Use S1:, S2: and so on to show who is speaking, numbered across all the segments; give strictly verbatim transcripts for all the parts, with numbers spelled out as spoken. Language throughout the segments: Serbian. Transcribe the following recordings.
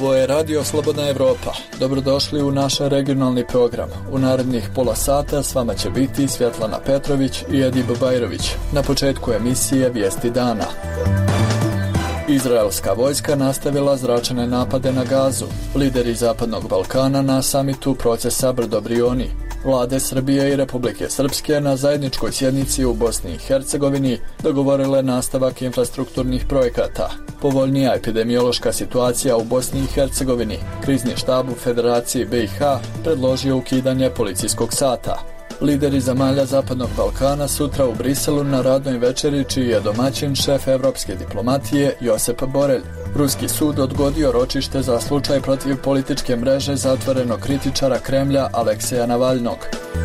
S1: Ovo je Radio Slobodna Evropa. Dobrodošli u naš regionalni program. U narednih pola sata s vama će biti Svjetlana Petrović i Edib Bajrović. Na početku emisije Vijesti dana. Izraelska vojska nastavila zračne napade na Gazu. Lideri Zapadnog Balkana na samitu procesa Brdo Brioni. Vlade Srbije i Republike Srpske na zajedničkoj sjednici u Bosni i Hercegovini dogovorile nastavak infrastrukturnih projekata. Povoljnija epidemiološka situacija u Bosni i Hercegovini. Krizni štab u Federaciji B i H predložio ukidanje policijskog sata. Lideri zemalja Zapadnog Balkana sutra u Briselu na radnoj večeri čiji je domaćin šef evropske diplomatije Josep Borelj. Ruski sud odgodio ročište za slučaj protiv političke mreže zatvorenog kritičara Kremlja Alekseja Navalnog.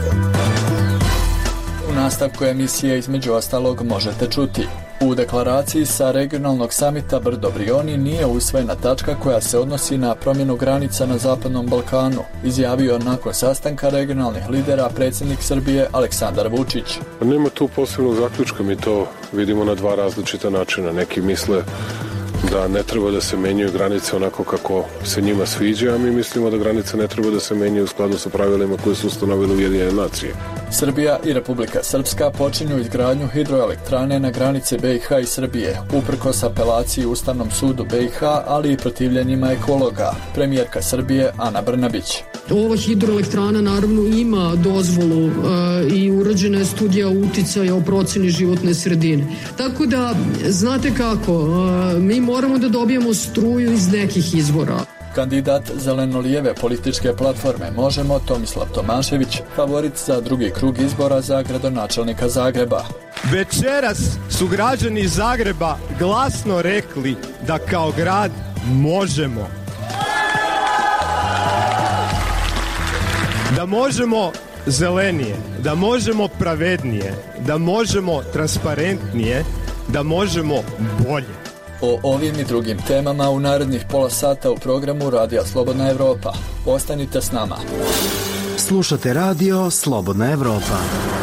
S1: U nastavku emisije između ostalog možete čuti: u deklaraciji sa regionalnog samita Brdo Brioni nije usvojena tačka koja se odnosi na promjenu granica na Zapadnom Balkanu, izjavio nakon sastanka regionalnih lidera predsjednik Srbije Aleksandar Vučić.
S2: Nema tu posebnog zaključka, mi to vidimo na dva različita načina. Neki misle da ne treba da se menjaju granice onako kako se njima sviđa, a mi mislimo da granice ne treba da se menjaju u skladu sa pravilima koje su ustanovile Ujedinjene nacije.
S1: Srbija i Republika Srpska počinju izgradnju hidroelektrane na granici B i H i Srbije, uprkos apelaciji Ustavnom sudu B i H, ali i protivljenjima ekologa. Premijerka Srbije Ana Brnabić.
S3: Ova hidroelektrana naravno ima dozvolu e, i urađena je studija uticaja o proceni životne sredine. Tako da, znate kako, e, mi moramo da dobijemo struju iz nekih izvora.
S1: Kandidat zeleno-lijeve političke platforme Možemo, Tomislav Tomašević, favorit za drugi krug izbora za gradonačelnika Zagreba.
S4: Večeras su građani Zagreba glasno rekli da kao grad možemo. Da možemo zelenije, da možemo pravednije, da možemo transparentnije, da možemo bolje.
S1: O ovim i drugim temama u narednih pola sata u programu Radija Slobodna Evropa. Ostanite s nama.
S5: Slušate Radio Slobodna Evropa.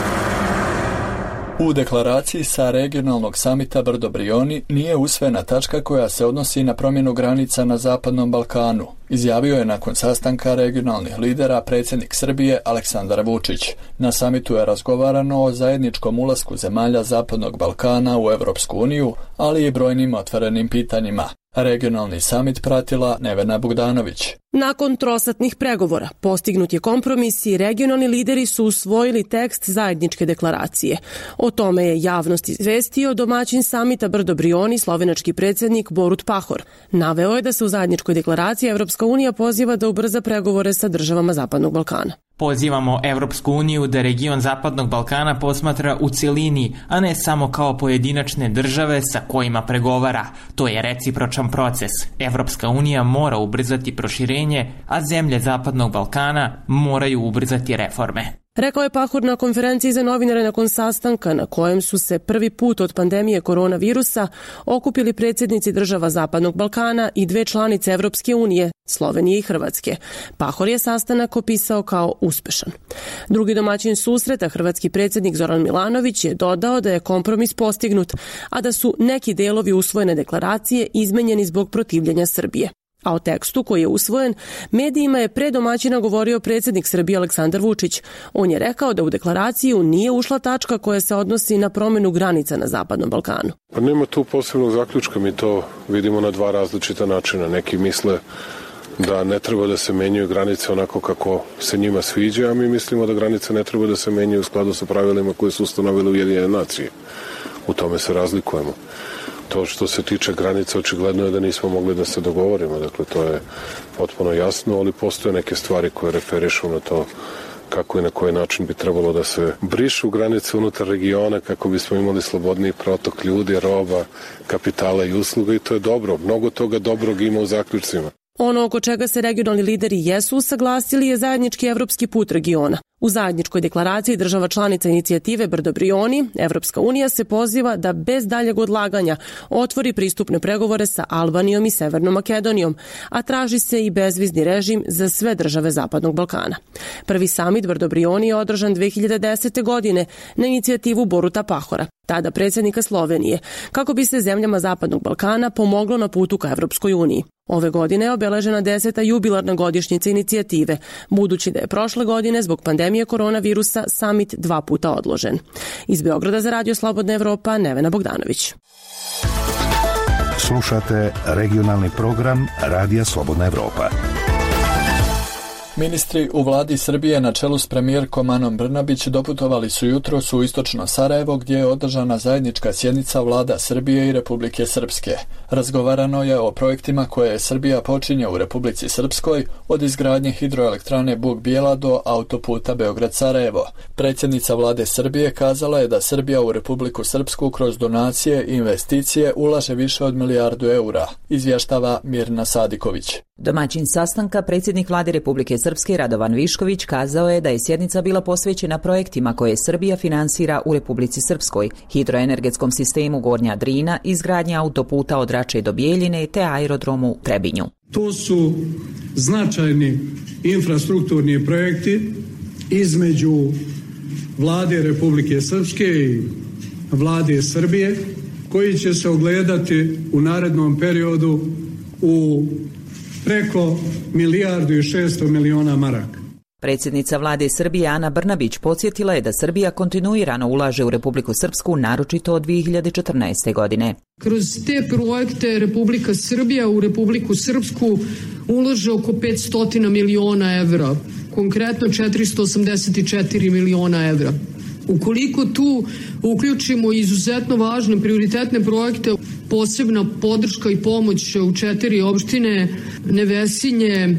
S1: U deklaraciji sa regionalnog samita Brdo Brioni nije usvojena tačka koja se odnosi na promjenu granica na Zapadnom Balkanu, izjavio je nakon sastanka regionalnih lidera predsjednik Srbije Aleksandar Vučić. Na samitu je razgovarano o zajedničkom ulasku zemalja Zapadnog Balkana u Evropsku uniju, ali i brojnim otvorenim pitanjima. Regionalni samit pratila Nevena Bogdanović.
S6: Nakon trosatnih pregovora postignut je kompromis i regionalni lideri su usvojili tekst zajedničke deklaracije. O tome je javnost izvestio domaćin samita Brdo Brioni, slovenački predsjednik Borut Pahor. Naveo je da se u zajedničkoj deklaraciji Evropska unija poziva da ubrza pregovore sa državama Zapadnog Balkana.
S7: Pozivamo Evropsku uniju da region Zapadnog Balkana posmatra u cjelini, a ne samo kao pojedinačne države sa kojima pregovara. To je recipročan proces. Evropska unija mora ubrzati proširenje, a zemlje Zapadnog Balkana moraju ubrzati reforme.
S6: Rekao je Pahor na konferenciji za novinare nakon sastanka na kojem su se prvi put od pandemije koronavirusa okupili predsjednici država Zapadnog Balkana i dve članice Evropske unije, Slovenije i Hrvatske. Pahor je sastanak opisao kao uspešan. Drugi domaćin susreta, hrvatski predsjednik Zoran Milanović, je dodao da je kompromis postignut, a da su neki delovi usvojene deklaracije izmenjeni zbog protivljenja Srbije. A o tekstu koji je usvojen, medijima je pre domaćina govorio predsjednik Srbije Aleksandar Vučić. On je rekao da u deklaraciju nije ušla tačka koja se odnosi na promjenu granica na Zapadnom Balkanu.
S2: Pa nema tu posebnog zaključka, mi to vidimo na dva različita načina. Neki misle da ne treba da se menjaju granice onako kako se njima sviđa, a mi mislimo da granice ne treba da se menjaju u skladu sa pravilima koje su ustanovile Ujedinjene nacije. U tome se razlikujemo. To što se tiče granice, očigledno je da nismo mogli da se dogovorimo, dakle to je potpuno jasno, ali postoje neke stvari koje referišu na to kako i na koji način bi trebalo da se brišu granice unutar regiona kako bismo imali slobodniji protok ljudi, roba, kapitala i usluga, i to je dobro. Mnogo toga dobrog ima u zaključcima.
S6: Ono oko čega se regionalni lideri jesu usaglasili je zajednički evropski put regiona. U zajedničkoj deklaraciji država članica inicijative Brdo Brioni, Evropska unija se poziva da bez daljeg odlaganja otvori pristupne pregovore sa Albanijom i Severnom Makedonijom, a traži se i bezvizni režim za sve države Zapadnog Balkana. Prvi samit Brdo Brioni je održan dve hiljade desete. godine na inicijativu Boruta Pahora. tada predsjednika Slovenije, kako bi se zemljama Zapadnog Balkana pomoglo na putu ka Evropskoj uniji. Ove godine je obeležena deseta jubilarna godišnjica inicijative, budući da je prošle godine zbog pandemije koronavirusa samit dva puta odložen. Iz Beograda za Radio Slobodna Evropa, Nevena Bogdanović.
S5: Slušate regionalni program Radija Slobodna Evropa.
S1: Ministri u vladi Srbije na čelu s premijerkom Anom Brnabić doputovali su jutros u istočno Sarajevo, gdje je održana zajednička sjednica vlada Srbije i Republike Srpske. Razgovarano je o projektima koje Srbija počinje u Republici Srpskoj, od izgradnje hidroelektrane Buk Bijela do autoputa Beograd-Sarajevo. Predsjednica vlade Srbije kazala je da Srbija u Republiku Srpsku kroz donacije i investicije ulaže više od milijardu eura, izvještava Mirna Sadiković.
S8: Domaćin sastanka, predsjednik vlade Republike Srpske Radovan Višković, kazao je da je sjednica bila posvećena projektima koje Srbija finansira u Republici Srpskoj, hidroenergetskom sistemu Gornja Drina, izgradnja autoputa od Rače do Bijeljine te aerodromu u Trebinju.
S9: To su značajni infrastrukturni projekti između vlade Republike Srpske i vlade Srbije, koji će se ogledati u narednom periodu u preko milijardu i šesto miliona maraka.
S8: Predsjednica vlade Srbije Ana Brnabić podsjetila je da Srbija kontinuirano ulaže u Republiku Srpsku, naročito od dvije hiljade četrnaeste. godine.
S3: Kroz te projekte Republika Srbija u Republiku Srpsku ulaže oko petsto miliona evra, konkretno četiristo osamdeset četiri miliona evra. Ukoliko tu uključimo izuzetno važne prioritetne projekte, posebna podrška i pomoć u četiri opštine, Nevesinje,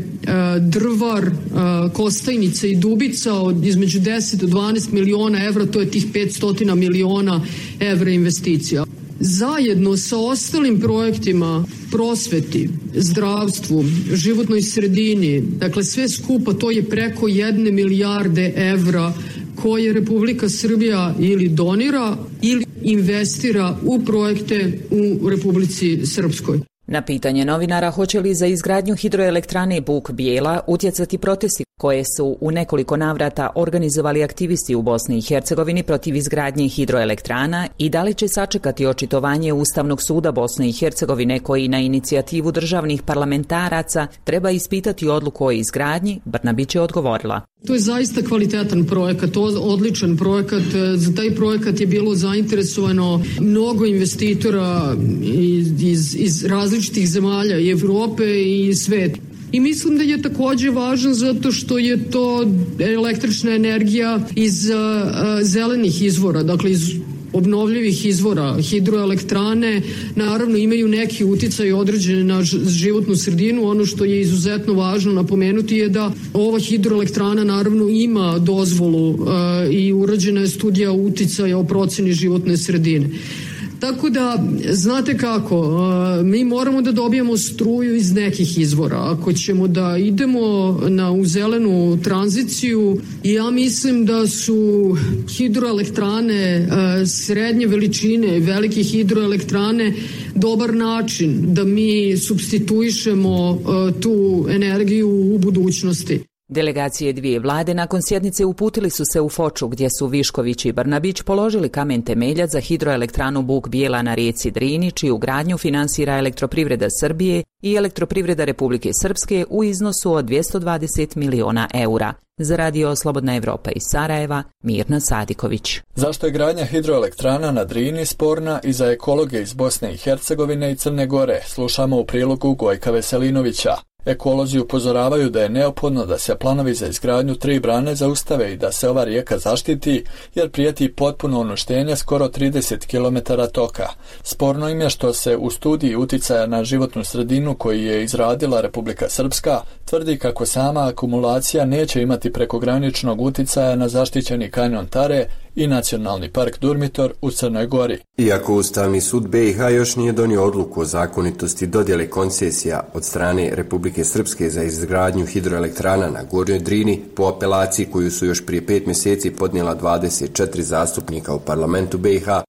S3: Drvar, Kostajnica i Dubica, od između deset do dvanaest miliona evra, to je tih petsto miliona evra investicija. Zajedno sa ostalim projektima, prosveti, zdravstvu, životnoj sredini, dakle sve skupa to je preko jedne milijarde evra koje Republika Srbija ili donira ili investira u projekte u Republici Srpskoj.
S8: Na pitanje novinara hoće li za izgradnju hidroelektrane Buk Bijela utjecati protesti koje su u nekoliko navrata organizovali aktivisti u Bosni i Hercegovini protiv izgradnje hidroelektrana i da li će sačekati očitovanje Ustavnog suda Bosne i Hercegovine koji na inicijativu državnih parlamentaraca treba ispitati odluku o izgradnji, Brnabić je odgovorila.
S3: To je zaista kvalitetan projekat, odličan projekat. Za taj projekat je bilo zainteresovano mnogo investitora iz, iz, iz različitih zemalja i Evrope i sveta. I mislim da je također važan zato što je to električna energija iz uh, zelenih izvora, dakle iz obnovljivih izvora. Hidroelektrane naravno imaju neki uticaj određene na životnu sredinu. Ono što je izuzetno važno napomenuti je da ova hidroelektrana naravno ima dozvolu uh, i urađena je studija uticaja o procjeni životne sredine. Tako da, znate kako, mi moramo da dobijemo struju iz nekih izvora. Ako ćemo da idemo na u zelenu tranziciju, ja mislim da su hidroelektrane srednje veličine, velike hidroelektrane dobar način da mi supstituišemo tu energiju u budućnosti.
S8: Delegacije dvije vlade nakon sjednice uputili su se u Foču, gdje su Višković i Brnabić položili kamen temeljac za hidroelektranu Buk Bijela na rijeci Drini, čiju gradnju finansira Elektroprivreda Srbije i Elektroprivreda Republike Srpske u iznosu od dvjesto dvadeset miliona eura. Za Radio Slobodna Evropa iz Sarajeva, Mirna Sadiković.
S1: Zašto je gradnja hidroelektrana na Drini sporna i za ekologe iz Bosne i Hercegovine i Crne Gore? Slušamo u prilogu Gojka Veselinovića. Ekolozi upozoravaju da je neophodno da se planovi za izgradnju tri brane zaustave i da se ova rijeka zaštiti, jer prijeti potpuno uništenje skoro trideset kilometara toka. Sporno im je što se u studiji uticaja na životnu sredinu koji je izradila Republika Srpska tvrdi kako sama akumulacija neće imati prekograničnog uticaja na zaštićeni kanjon Tare i Nacionalni park Durmitor u Crnoj Gori.
S10: Iako Ustavni sud be i ha još nije donio odluku o zakonitosti dodjele koncesija od strane Republike Srpske za izgradnju hidroelektrana na Gornjoj Drini, po apelaciji koju su još prije pet mjeseci podnijela dvadeset četiri zastupnika u parlamentu be i ha,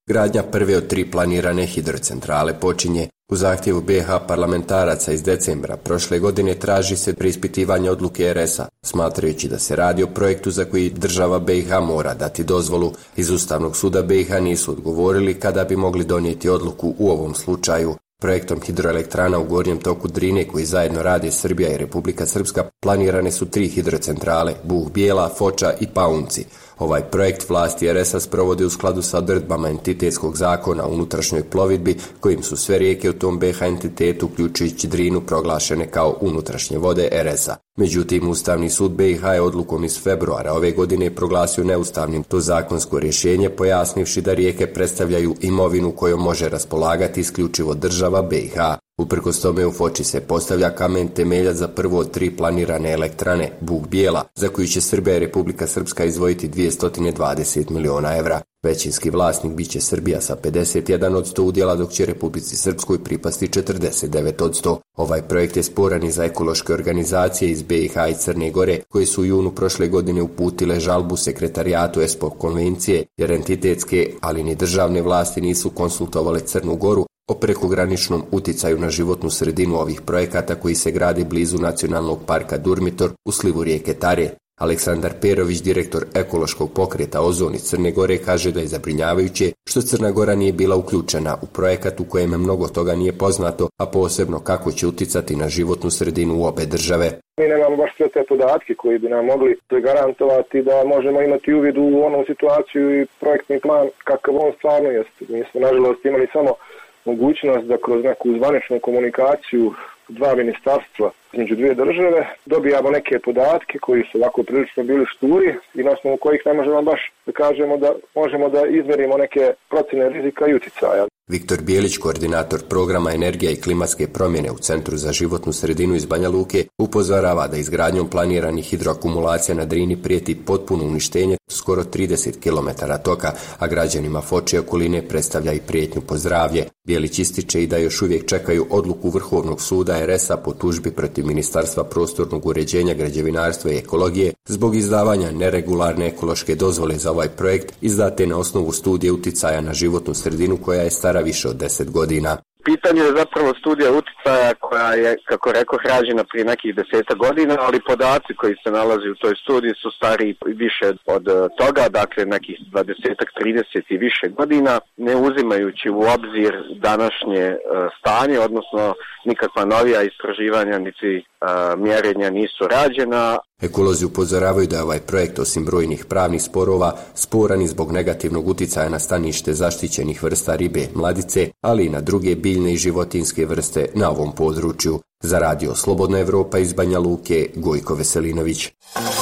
S10: Gradnja prve od tri planirane hidrocentrale počinje. U zahtjevu B iH parlamentaraca iz decembra prošle godine traži se preispitivanje odluke R S a, smatrajući da se radi o projektu za koji država B iH mora dati dozvolu. Iz Ustavnog suda B iH nisu odgovorili kada bi mogli donijeti odluku u ovom slučaju. Projektom hidroelektrana u gornjem toku Drine, koji zajedno rade Srbija i Republika Srpska, planirane su tri hidrocentrale, Buk Bijela, Foča i Paunci. Ovaj projekt vlasti R S a sprovode u skladu sa odredbama entitetskog zakona o unutrašnjoj plovidbi, kojim su sve rijeke u tom B iH entitetu, uključujući Drinu, proglašene kao unutrašnje vode R S a. Međutim, Ustavni sud B iH je odlukom iz februara ove godine proglasio neustavnim to zakonsko rješenje, pojasnivši da rijeke predstavljaju imovinu kojom može raspolagati isključivo država B iH. Uprkos tome u Foči se postavlja kamen temeljac za prvo od tri planirane elektrane, Buk Bijela, za koju će Srbija i Republika Srpska izdvojiti dvjesto dvadeset miliona evra. Većinski vlasnik biće Srbija sa pedeset jedan posto udjela, dok će Republici Srpskoj pripasti četrdeset devet posto. Ovaj projekt je sporan i za ekološke organizacije iz B iH i Crne Gore, koji su u junu prošle godine uputile žalbu sekretarijatu ESPO konvencije, jer entitetske, ali ni državne vlasti nisu konsultovale Crnu Goru o prekograničnom uticaju na životnu sredinu ovih projekata koji se grade blizu Nacionalnog parka Durmitor u slivu rijeke Tare. Aleksandar Perović, direktor ekološkog pokreta Ozon iz Crne Gore, kaže da je zabrinjavajuće što Crna Gora nije bila uključena u projekat u kojem mnogo toga nije poznato, a posebno kako će uticati na životnu sredinu u obe države.
S11: Mi nemamo baš sve te podatke koji bi nam mogli garantovati da možemo imati uvid u onu situaciju i projektni plan kakav on stvarno jeste. Mi smo nažalost imali samo mogućnost da kroz neku zvaničnu komunikaciju dva ministarstva između dvije države dobijamo neke podatke koji su ovako prilično bili šturi i na osnovu kojih ne možemo baš da kažemo da možemo da izmerimo neke procjene rizika i uticaja.
S10: Viktor Bijelić, koordinator programa Energija i klimatske promjene u Centru za životnu sredinu iz Banja Luke, upozorava da izgradnjom planiranih hidroakumulacija na Drini prijeti potpuno uništenje skoro trideset kilometara toka, a građanima Foče i okoline predstavlja i prijetnju po zdravlje. Bijelić ističe i da još uvijek čekaju odluku Vrhovnog suda R S a po tužbi protiv Ministarstva prostornog uređenja, građevinarstva i ekologije zbog izdavanja neregularne ekološke dozvole za ovaj projekt izdate na osnovu studije uticaja na životnu sredinu koja je stara više od deset godina.
S12: Pitanje je zapravo studija uticaja koja je, kako rekao, rađena prije nekih deseta godina, ali podaci koji se nalazi u toj studiji su stariji više od toga, dakle nekih dvadeset trideset i više godina, ne uzimajući u obzir današnje stanje, odnosno nikakva novija istraživanja niti mjerenja nisu rađena.
S10: Ekolozi upozoravaju da je ovaj projekt, osim brojnih pravnih sporova, sporan i zbog negativnog uticaja na stanište zaštićenih vrsta ribe mladice, ali i na druge biljne i životinjske vrste na ovom području. Za radio Slobodna Evropa iz Banja Luke, Gojko Veselinović.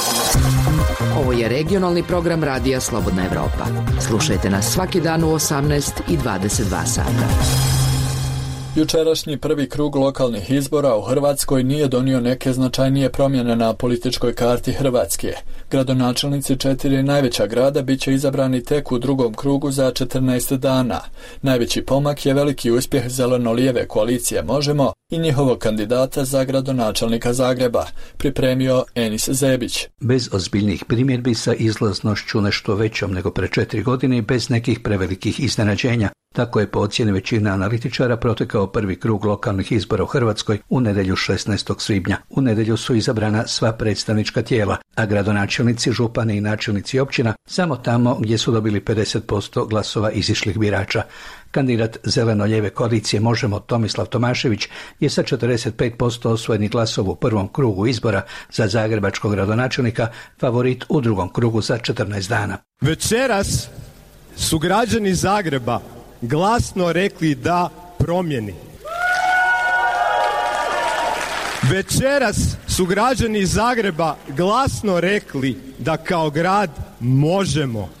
S13: Ovo je regionalni program radija Slobodna Evropa. Slušajte nas svaki dan u osamnaest i dvadeset dva sata.
S1: Jučerašnji prvi krug lokalnih izbora u Hrvatskoj nije donio neke značajnije promjene na političkoj karti Hrvatske. Gradonačelnici četiri najveća grada bit će izabrani tek u drugom krugu za četrnaest dana. Najveći pomak je veliki uspjeh zeleno-lijeve koalicije Možemo i njihovog kandidata za gradonačelnika Zagreba, pripremio Enis Zebić.
S14: Bez ozbiljnih primjedbi, sa izlaznošću nešto većom nego pre četiri godine i bez nekih prevelikih iznenađenja. Tako je po ocjeni većine analitičara protekao prvi krug lokalnih izbora u Hrvatskoj u nedjelju šesnaestog svibnja. U nedjelju su izabrana sva predstavnička tijela, a gradonačelnici, župani i načelnici općina samo tamo gdje su dobili pedeset posto glasova izišlih birača. Kandidat zeleno-lijeve koalicije Možemo Tomislav Tomašević je sa četrdeset pet posto osvojenih glasova u prvom krugu izbora za zagrebačkog gradonačelnika favorit u drugom krugu za četrnaest dana.
S4: Večeras su građani Zagreba glasno rekli da promjeni. Večeras su građani Zagreba glasno rekli da kao grad možemo.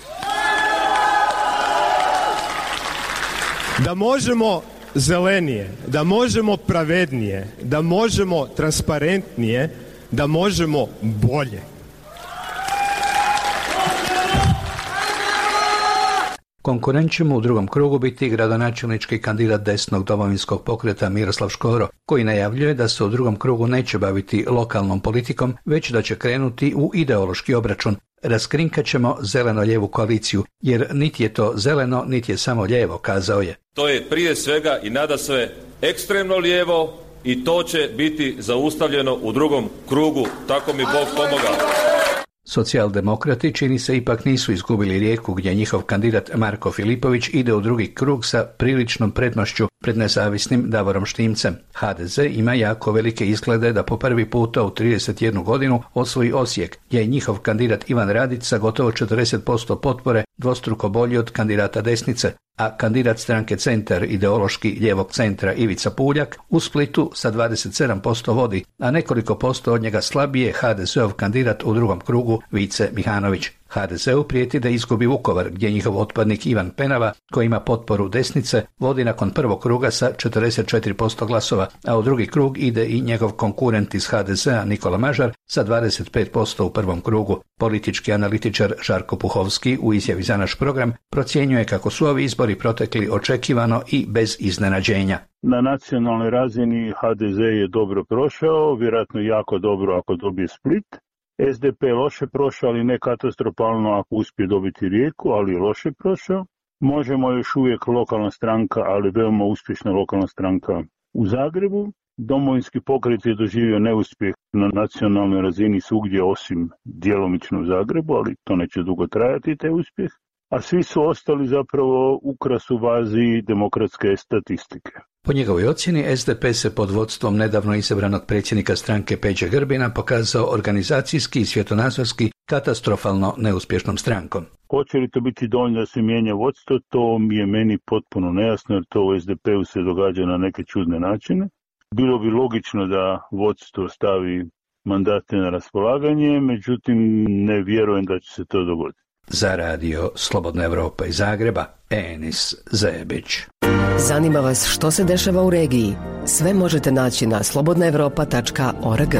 S4: Da možemo zelenije, da možemo pravednije, da možemo transparentnije, da možemo bolje.
S14: Konkurent će mu u drugom krugu biti gradonačelnički kandidat desnog domovinskog pokreta Miroslav Škoro, koji najavljuje da se u drugom krugu neće baviti lokalnom politikom, već da će krenuti u ideološki obračun. Raskrinkat ćemo zeleno-lijevu koaliciju, jer niti je to zeleno, niti je samo lijevo, kazao je.
S15: To je prije svega i nadasve ekstremno lijevo i to će biti zaustavljeno u drugom krugu, tako mi Bog pomogao.
S14: Socijaldemokrati čini se ipak nisu izgubili Rijeku, gdje njihov kandidat Marko Filipović ide u drugi krug sa priličnom prednošću pred nezavisnim Davorom Štimcem. ha de ze ima jako velike izglede da po prvi puta u trideset jednu godinu osvoji Osijek, gdje je njihov kandidat Ivan Radić sa gotovo četrdeset posto potpore dvostruko bolji od kandidata desnice, a kandidat stranke Centar, ideološki lijevog centra Ivica Puljak, u Splitu sa dvadeset sedam posto vodi, a nekoliko posto od njega slabije ha de zeov kandidat u drugom krugu Vice Mihanović. ha de zeu prijeti da izgubi Vukovar, gdje njihov otpadnik Ivan Penava, koji ima potporu desnice, vodi nakon prvog kruga sa četrdeset četiri posto glasova, a u drugi krug ide i njegov konkurent iz ha de zea Nikola Mažar sa dvadeset pet posto u prvom krugu. Politički analitičar Žarko Puhovski u izjavi za naš program procjenjuje kako su ovi izbori protekli očekivano i bez iznenađenja.
S16: Na nacionalnoj razini ha de ze je dobro prošao, vjerojatno jako dobro ako dobije Split. es de pe je loše prošao, ali ne katastrofalno ako uspije dobiti Rijeku, ali je loše prošao. Možemo još uvijek lokalna stranka, ali veoma uspješna lokalna stranka u Zagrebu. Domovinski pokret je doživio neuspjeh na nacionalnoj razini svugdje osim djelomično u Zagrebu, ali to neće dugo trajati taj uspjeh. A svi su ostali zapravo ukras u vazi demokratske statistike.
S14: Po njegovoj ocjeni es de pe se pod vodstvom nedavno izabranog predsjednika stranke Peđe Grbina pokazao organizacijski i svjetonazorski katastrofalno neuspješnom strankom.
S16: Hoće li to biti dovoljno da se mijenja vodstvo, to mi je meni potpuno nejasno, jer to u es de pe-u se događa na neke čudne načine. Bilo bi logično da vodstvo stavi mandate na raspolaganje, međutim ne vjerujem da će se to dogoditi.
S14: Za radio Slobodna Evropa iz Zagreba, Enis Zebić.
S17: Zanima vas što se dešava u regiji? Sve možete naći na slobodna evropa tačka org.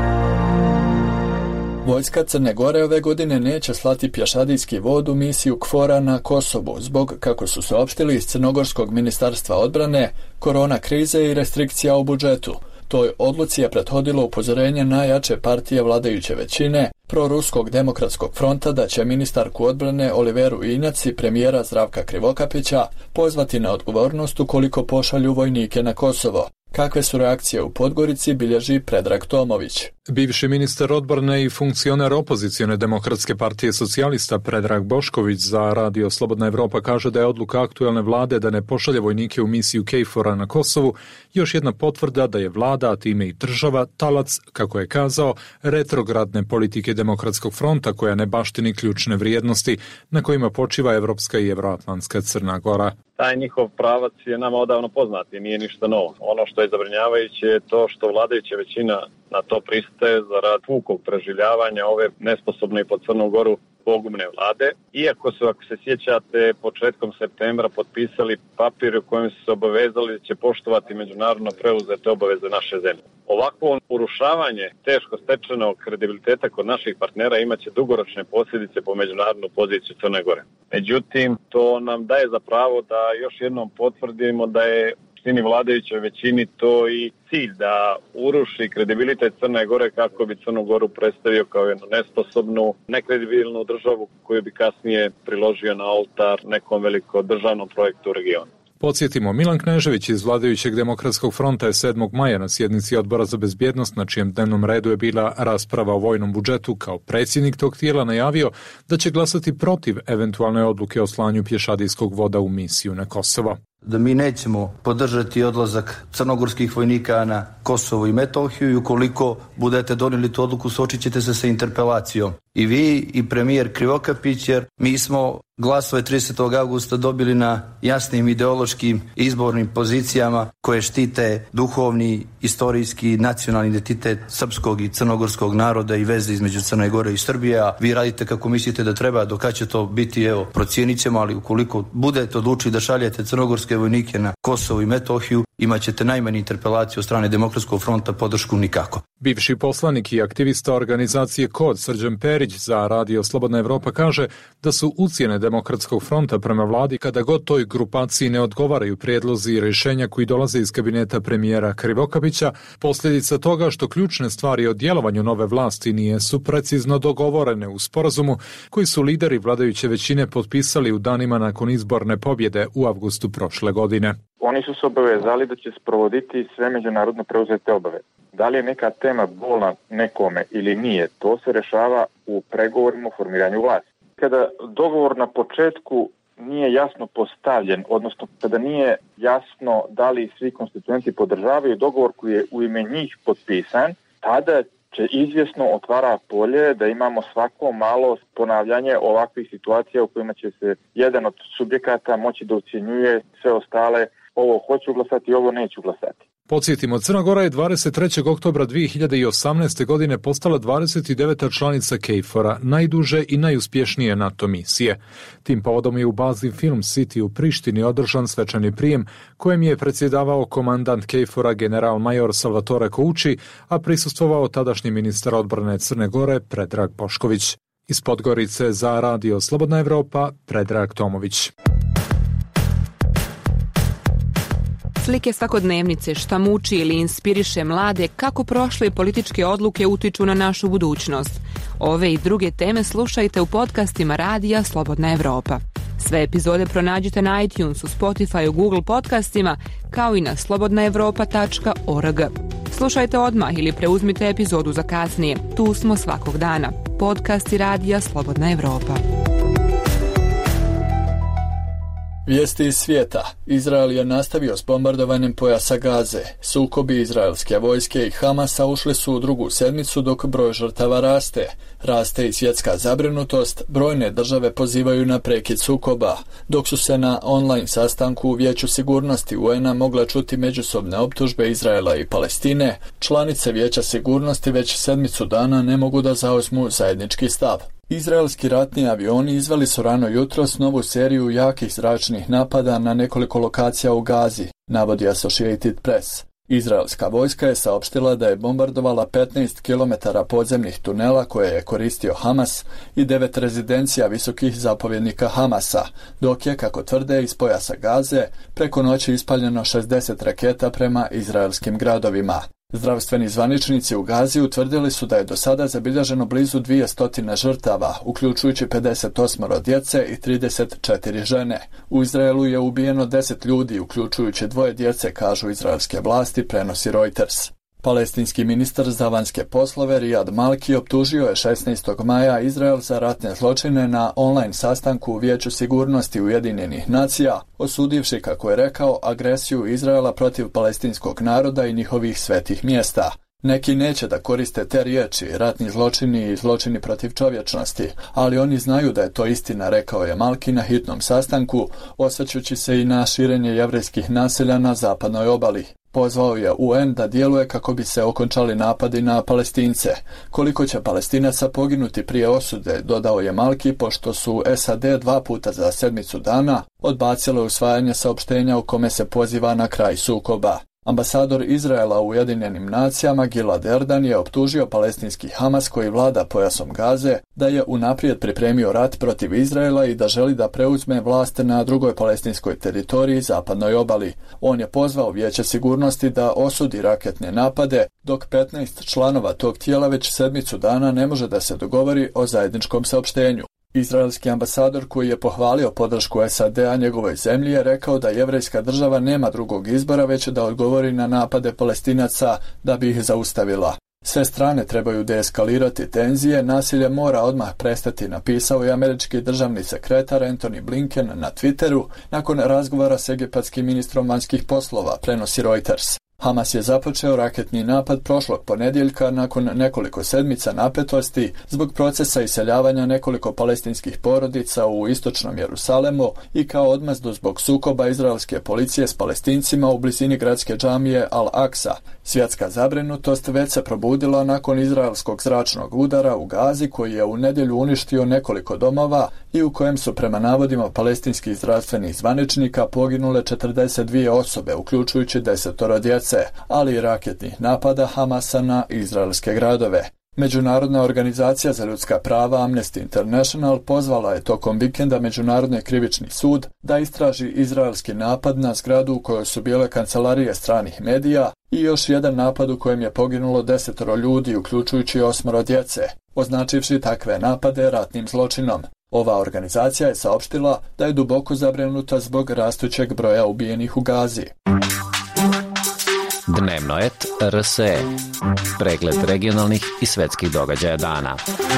S1: Vojska Crne Gore ove godine neće slati pješadijski vod u misiju KFOR-a na Kosovu zbog, kako su saopštili iz Crnogorskog ministarstva odbrane, korona krize i restrikcija u budžetu. Toj odluci je prethodilo upozorenje najjače partije vladajuće većine, proruskog demokratskog fronta, da će ministarku odbrane Oliveru Injac i premijera Zdravka Krivokapića pozvati na odgovornost ukoliko pošalju vojnike na Kosovo. Kakve su reakcije u Podgorici, bilježi Predrag Tomović.
S18: Bivši ministar odbrane i funkcioner opozicione demokratske partije socijalista Predrag Bošković za radio Slobodna Evropa kaže da je odluka aktuelne vlade da ne pošalje vojnike u misiju KFOR-a na Kosovu još jedna potvrda da je vlada, a time i država, talac, kako je kazao, retrogradne politike demokratskog fronta koja ne baštini ključne vrijednosti na kojima počiva evropska i evroatlantska Crna Gora.
S19: Taj njihov pravac je nama odavno poznat i nije ništa novo. Ono što je zabrinjavajuće je to što vladajuća većina na to pristaje zarad pukog preživljavanja ove nesposobne i po Crnu Goru pogubne vlade. Iako su, ako se sjećate, početkom septembra potpisali papir u kojem su se obavezali da će poštovati međunarodno preuzete obaveze naše zemlje. Ovako urušavanje teško stečenog kredibiliteta kod naših partnera imaće dugoročne posljedice po međunarodnu poziciju Crne Gore. Međutim, to nam daje za pravo da još jednom potvrdimo da je suštini vladajućoj većini to i cilj da uruši kredibilitet Crne Gore kako bi Crnu Goru predstavio kao jednu nesposobnu, nekredibilnu državu koju bi kasnije priložio na oltar nekom velikom državnom projektu u regionu.
S18: Podsjetimo, Milan Knežević iz vladajućeg demokratskog fronta je sedmog maja na sjednici Odbora za bezbjednost, na čijem dnevnom redu je bila rasprava o vojnom budžetu, kao predsjednik tog tijela najavio da će glasati protiv eventualne odluke o slanju pješadijskog voda u misiju na Kosovo.
S20: Da mi nećemo podržati odlazak crnogorskih vojnika na Kosovo i Metohiju i ukoliko budete donijeli tu odluku suočit ćete se sa interpelacijom. I vi i premijer Krivokapić, jer mi smo glasove tridesetog avgusta dobili na jasnim ideološkim izbornim pozicijama koje štite duhovni, istorijski, nacionalni identitet srpskog i crnogorskog naroda i veze između Crne Gore i Srbije, a vi radite kako mislite da treba, do kad će to biti, evo, procijenit ćemo, ali ukoliko budete odlučili da šaljete crnogorske vojnike na Kosovo i Metohiju, imat ćete najmanju interpelaciju od strane Demokratskog fronta, podršku nikako.
S18: Bivši poslanik i aktivista organizacije Kod Srđan Perić Perić za Radio Slobodna Evropa kaže da su ucjene Demokratskog fronta prema vladi kada god toj grupaciji ne odgovaraju prijedlozi i rješenja koji dolaze iz kabineta premijera Krivokapića, posljedica toga što ključne stvari o djelovanju nove vlasti nisu precizno dogovorene u sporazumu koji su lideri vladajuće većine potpisali u danima nakon izborne pobjede u avgustu prošle godine.
S21: Oni su se obavezali da će sprovoditi sve međunarodno preuzete obaveze. Da li je neka tema bolna nekome ili nije, to se rešava u pregovorima o formiranju vlasti. Kada dogovor na početku nije jasno postavljen, odnosno kada nije jasno da li svi konstituenti podržavaju dogovor koji je u ime njih potpisan, tada će izvjesno otvara polje da imamo svako malo ponavljanje ovakvih situacija u kojima će se jedan od subjekata moći da ucjenjuje sve ostale, ovo hoću glasati, ovo neću glasati.
S18: Podsjetimo, Crna Gora je dvadeset trećeg oktobra dvije hiljade osamnaeste. godine postala dvadeset deveta članica KFOR-a, najduže i najuspješnije NATO misije. Tim povodom je u bazi Film City u Prištini održan svečani prijem kojem je predsjedavao komandant KFOR-a general major Salvatore Kouči, a prisustvovao tadašnji ministar odbrane Crne Gore Predrag Bošković. Iz Podgorice za Radio Slobodna Evropa, Predrag Tomović.
S22: Slike svakodnevnice, šta muči ili inspiriše mlade, kako prošle političke odluke utiču na našu budućnost. Ove i druge teme slušajte u podcastima Radija Slobodna Evropa. Sve epizode pronađite na iTunesu, Spotifyu, Google podcastima, kao i na slobodna evropa tačka org. Slušajte odmah ili preuzmite epizodu za kasnije. Tu smo svakog dana. Podcasti Radija Slobodna Evropa.
S1: Vijesti iz svijeta. Izrael je nastavio s bombardovanjem pojasa Gaze. Sukobi izraelske vojske i Hamasa ušli su u drugu sedmicu dok broj žrtava raste. Raste i svjetska zabrinutost, brojne države pozivaju na prekid sukoba, dok su se na online sastanku u Vijeću sigurnosti U N-a mogle čuti međusobne optužbe Izraela i Palestine. Članice Vijeća sigurnosti već sedmicu dana ne mogu da zauzmu zajednički stav. Izraelski ratni avioni izveli su rano jutros novu seriju jakih zračnih napada na nekoliko lokacija u Gazi, navodi Associated Press. Izraelska vojska je saopštila da je bombardovala petnaest kilometara podzemnih tunela koje je koristio Hamas i devet rezidencija visokih zapovjednika Hamasa, dok je, kako tvrde, iz pojasa Gaze preko noći ispaljeno šezdeset raketa prema izraelskim gradovima. Zdravstveni zvaničnici u Gazi utvrdili su da je do sada zabilježeno blizu dvjesto žrtava, uključujući pedeset osam djece i trideset četiri žene. U Izraelu je ubijeno deset ljudi, uključujući dvoje djece, kažu izraelske vlasti, prenosi Reuters. Palestinski ministar za vanjske poslove Riyad Malki optužio je šesnaestog maja Izrael za ratne zločine na online sastanku u Vijeću sigurnosti Ujedinjenih nacija, osudivši, kako je rekao, agresiju Izraela protiv palestinskog naroda i njihovih svetih mjesta. Neki neće da koriste te riječi, ratni zločini i zločini protiv čovječnosti, ali oni znaju da je to istina, rekao je Malki na hitnom sastanku, osvrćući se i na širenje jevrejskih naselja na zapadnoj obali. Pozvao je U N da djeluje kako bi se okončali napadi na Palestince. Koliko će Palestinaca poginuti prije osude, dodao je Malki, pošto su S A D dva puta za sedmicu dana odbacile usvajanje saopštenja u kome se poziva na kraj sukoba. Ambasador Izraela u Ujedinjenim nacijama Gilad Erdan je optužio palestinski Hamas koji vlada pojasom Gaze da je unaprijed pripremio rat protiv Izraela i da želi da preuzme vlast na drugoj palestinskoj teritoriji, zapadnoj obali. On je pozvao Vijeće sigurnosti da osudi raketne napade, dok petnaest članova tog tijela već sedmicu dana ne može da se dogovori o zajedničkom saopštenju. Izraelski ambasador koji je pohvalio podršku S A D-a njegovoj zemlji je rekao da jevrejska država nema drugog izbora već da odgovori na napade Palestinaca da bi ih zaustavila. Sve strane trebaju deeskalirati tenzije, nasilje mora odmah prestati, napisao je američki državni sekretar Antony Blinken na Twitteru nakon razgovora s egipatskim ministrom vanjskih poslova, prenosi Reuters. Hamas je započeo raketni napad prošlog ponedjeljka nakon nekoliko sedmica napetosti zbog procesa iseljavanja nekoliko palestinskih porodica u istočnom Jerusalemu i kao odmazdu zbog sukoba izraelske policije s Palestincima u blizini gradske džamije Al-Aqsa. Svjetska zabrinutost već se probudila nakon izraelskog zračnog udara u Gazi koji je u nedjelju uništio nekoliko domova i u kojem su prema navodima palestinskih zdravstvenih zvaničnika poginule četrdeset dvije osobe, uključujući desetoro djece, ali i raketnih napada Hamasa na izraelske gradove. Međunarodna organizacija za ljudska prava Amnesty International pozvala je tokom vikenda Međunarodni krivični sud da istraži izraelski napad na zgradu u kojoj su bile kancelarije stranih medija i još jedan napad u kojem je poginulo desetoro ljudi, uključujući osmoro djece, označivši takve napade ratnim zločinom. Ova organizacija je saopštila da je duboko zabrinuta zbog rastućeg broja ubijenih u Gazi.
S2: Dnevnoet R S E. Pregled regionalnih i svetskih događaja dana.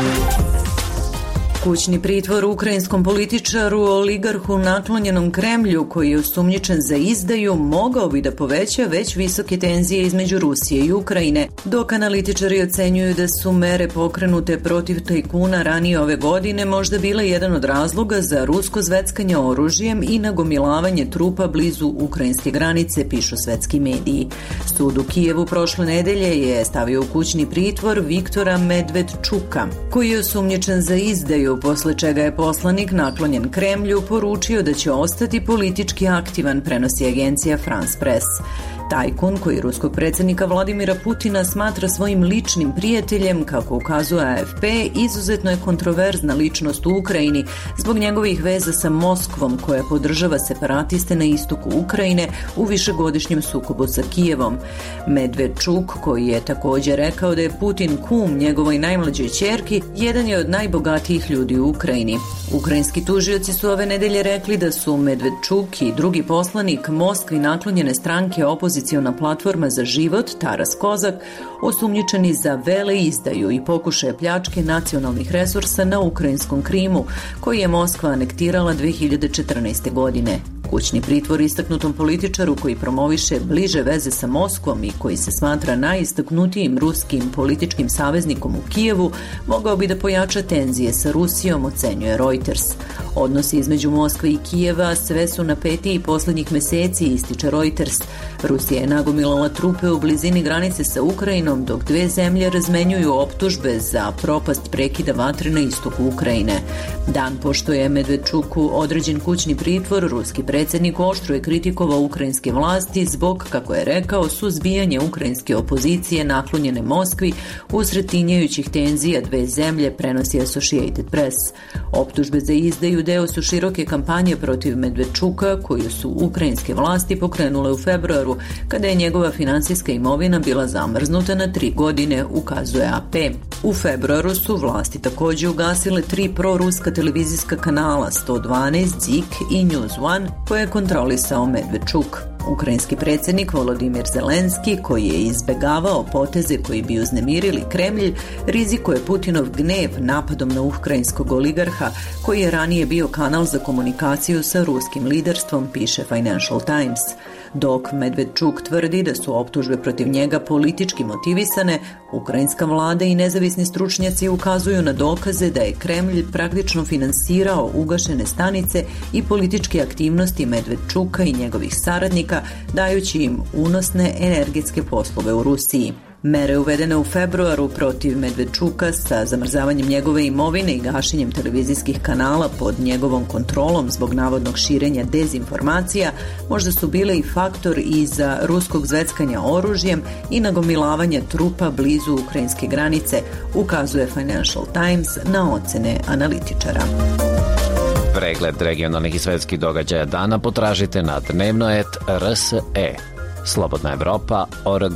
S7: Kućni pritvor ukrajinskom političaru, oligarhu naklonjenom Kremlju koji je osumnjičen za izdaju mogao bi da poveća već visoke tenzije između Rusije i Ukrajine, dok analitičari ocenjuju da su mere pokrenute protiv tajkuna ranije ove godine možda bile jedan od razloga za rusko zveckanje oružjem i nagomilavanje trupa blizu ukrajinske granice, pišu svetski mediji. Sud u Kijevu prošle nedelje je stavio u kućni pritvor Viktora Medvedčuka, koji je osumnjičen za izdaju, posle čega je poslanik naklonjen Kremlju poručio da će ostati politički aktivan, prenosi agencija France Press. Tajkun, koji ruskog predsjednika Vladimira Putina smatra svojim ličnim prijateljem, kako ukazuje A F P, izuzetno je kontroverzna ličnost u Ukrajini zbog njegovih veza sa Moskvom, koja podržava separatiste na istoku Ukrajine u višegodišnjem sukobu sa Kijevom. Medvedčuk, koji je također rekao da je Putin kum njegovoj najmlađoj ćerki, jedan je od najbogatijih ljudi u Ukrajini. Ukrajinski tužioci su ove nedelje rekli da su Medvedčuk i drugi poslanik Moskvi naklonjene stranke opozicije platforma za život, Taras Kozak, osumnjičeni za veleizdaju i pokušaje pljačke nacionalnih resursa na ukrajinskom Krimu, koji je Moskva anektirala dve hiljade četrnaeste. godine. Kućni pritvor istaknutom političaru koji promoviše bliže veze sa Moskvom i koji se smatra najistaknutijim ruskim političkim saveznikom u Kijevu mogao bi da pojača tenzije sa Rusijom, ocenjuje Reuters. Odnosi između Moskve i Kijeva sve su napetiji poslednjih meseci, ističe Reuters. Rusija je nagomilala trupe u blizini granice sa Ukrajinom, dok dve zemlje razmenjuju optužbe za propast prekida vatre na istoku Ukrajine. Dan pošto je Medvedčuku određen kućni pritvor, ruski predsjednik oštro je kritikovao ukrajinske vlasti zbog, kako je rekao, suzbijanja ukrajinske opozicije naklonjene Moskvi usred tinjajućih tenzija dve zemlje, prenosi Associated Press. Optužbe za izdaju deo su široke kampanje protiv Medvedčuka koju su ukrajinske vlasti pokrenule u februaru, kada je njegova finansijska imovina bila zamrznuta na tri godine, ukazuje A P. U februaru su vlasti također ugasile tri proruska televizijska kanala sto dvanaest, Zik i News One, koje je kontrolisao Medvedčuk. Ukrajinski predsjednik Volodimir Zelenski, koji je izbegavao poteze koji bi uznemirili Kremlj, rizikuje Putinov gnev napadom na ukrajinskog oligarha, koji je ranije bio kanal za komunikaciju sa ruskim liderstvom, piše Financial Times. Dok Medvedčuk tvrdi da su optužbe protiv njega politički motivisane, ukrajinska vlada i nezavisni stručnjaci ukazuju na dokaze da je Kremlj praktično finansirao ugašene stanice i političke aktivnosti Medvedčuka i njegovih saradnika, dajući im unosne energetske poslove u Rusiji. Mere uvedene u februaru protiv Medvedčuka sa zamrzavanjem njegove imovine i gašenjem televizijskih kanala pod njegovom kontrolom zbog navodnog širenja dezinformacija možda su bile i faktor iza ruskog zveckanja oružjem i nagomilavanja trupa blizu ukrajinske granice, ukazuje Financial Times na ocene analitičara.
S2: Pregled regionalnih i svetskih događaja dana potražite na dnevnoet R S E. Slobodna Evropa org.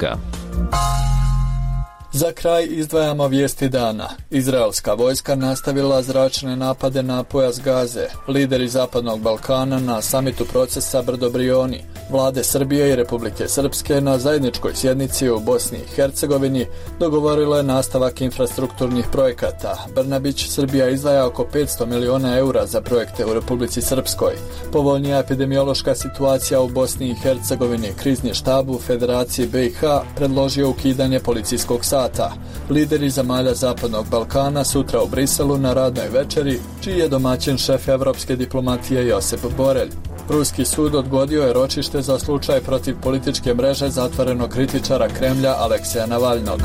S1: Za kraj izdvajamo vijesti dana. Izraelska vojska nastavila zračne napade na pojas Gaze. Lideri Zapadnog Balkana na samitu procesa Brdo Brioni, vlade Srbije i Republike Srpske na zajedničkoj sjednici u Bosni i Hercegovini dogovorile nastavak infrastrukturnih projekata. Brnabić, Srbija izdvaja oko petsto miliona eura za projekte u Republici Srpskoj. Povoljnija epidemiološka situacija u Bosni i Hercegovini, krizni štab u Federaciji B i H predložio ukidanje policijskog sata. Lideri zemalja Zapadnog Balkana sutra u Briselu na radnoj večeri, čiji je domaćin šef evropske diplomatije Josip Borelj. Ruski sud odgodio je ročište za slučaj protiv političke mreže zatvorenog kritičara Kremlja Alekseja Navalnog.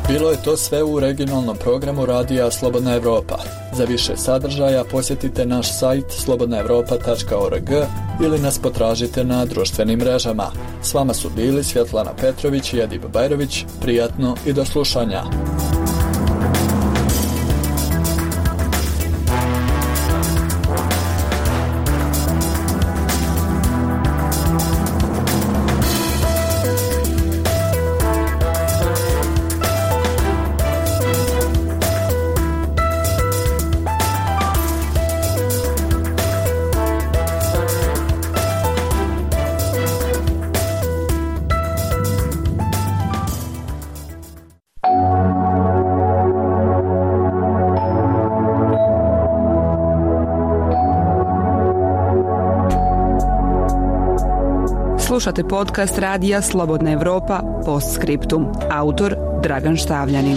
S1: Bilo je to sve u regionalnom programu Radija Slobodna Evropa. Za više sadržaja posjetite naš sajt slobodna evropa tačka org ili nas potražite na društvenim mrežama. S vama su bili Svjetlana Petrović i Edip Bajrović. Prijatno i do slušanja.
S22: Slušate podcast Radija Slobodna Evropa Postscriptum. Autor Dragan Štavljanin.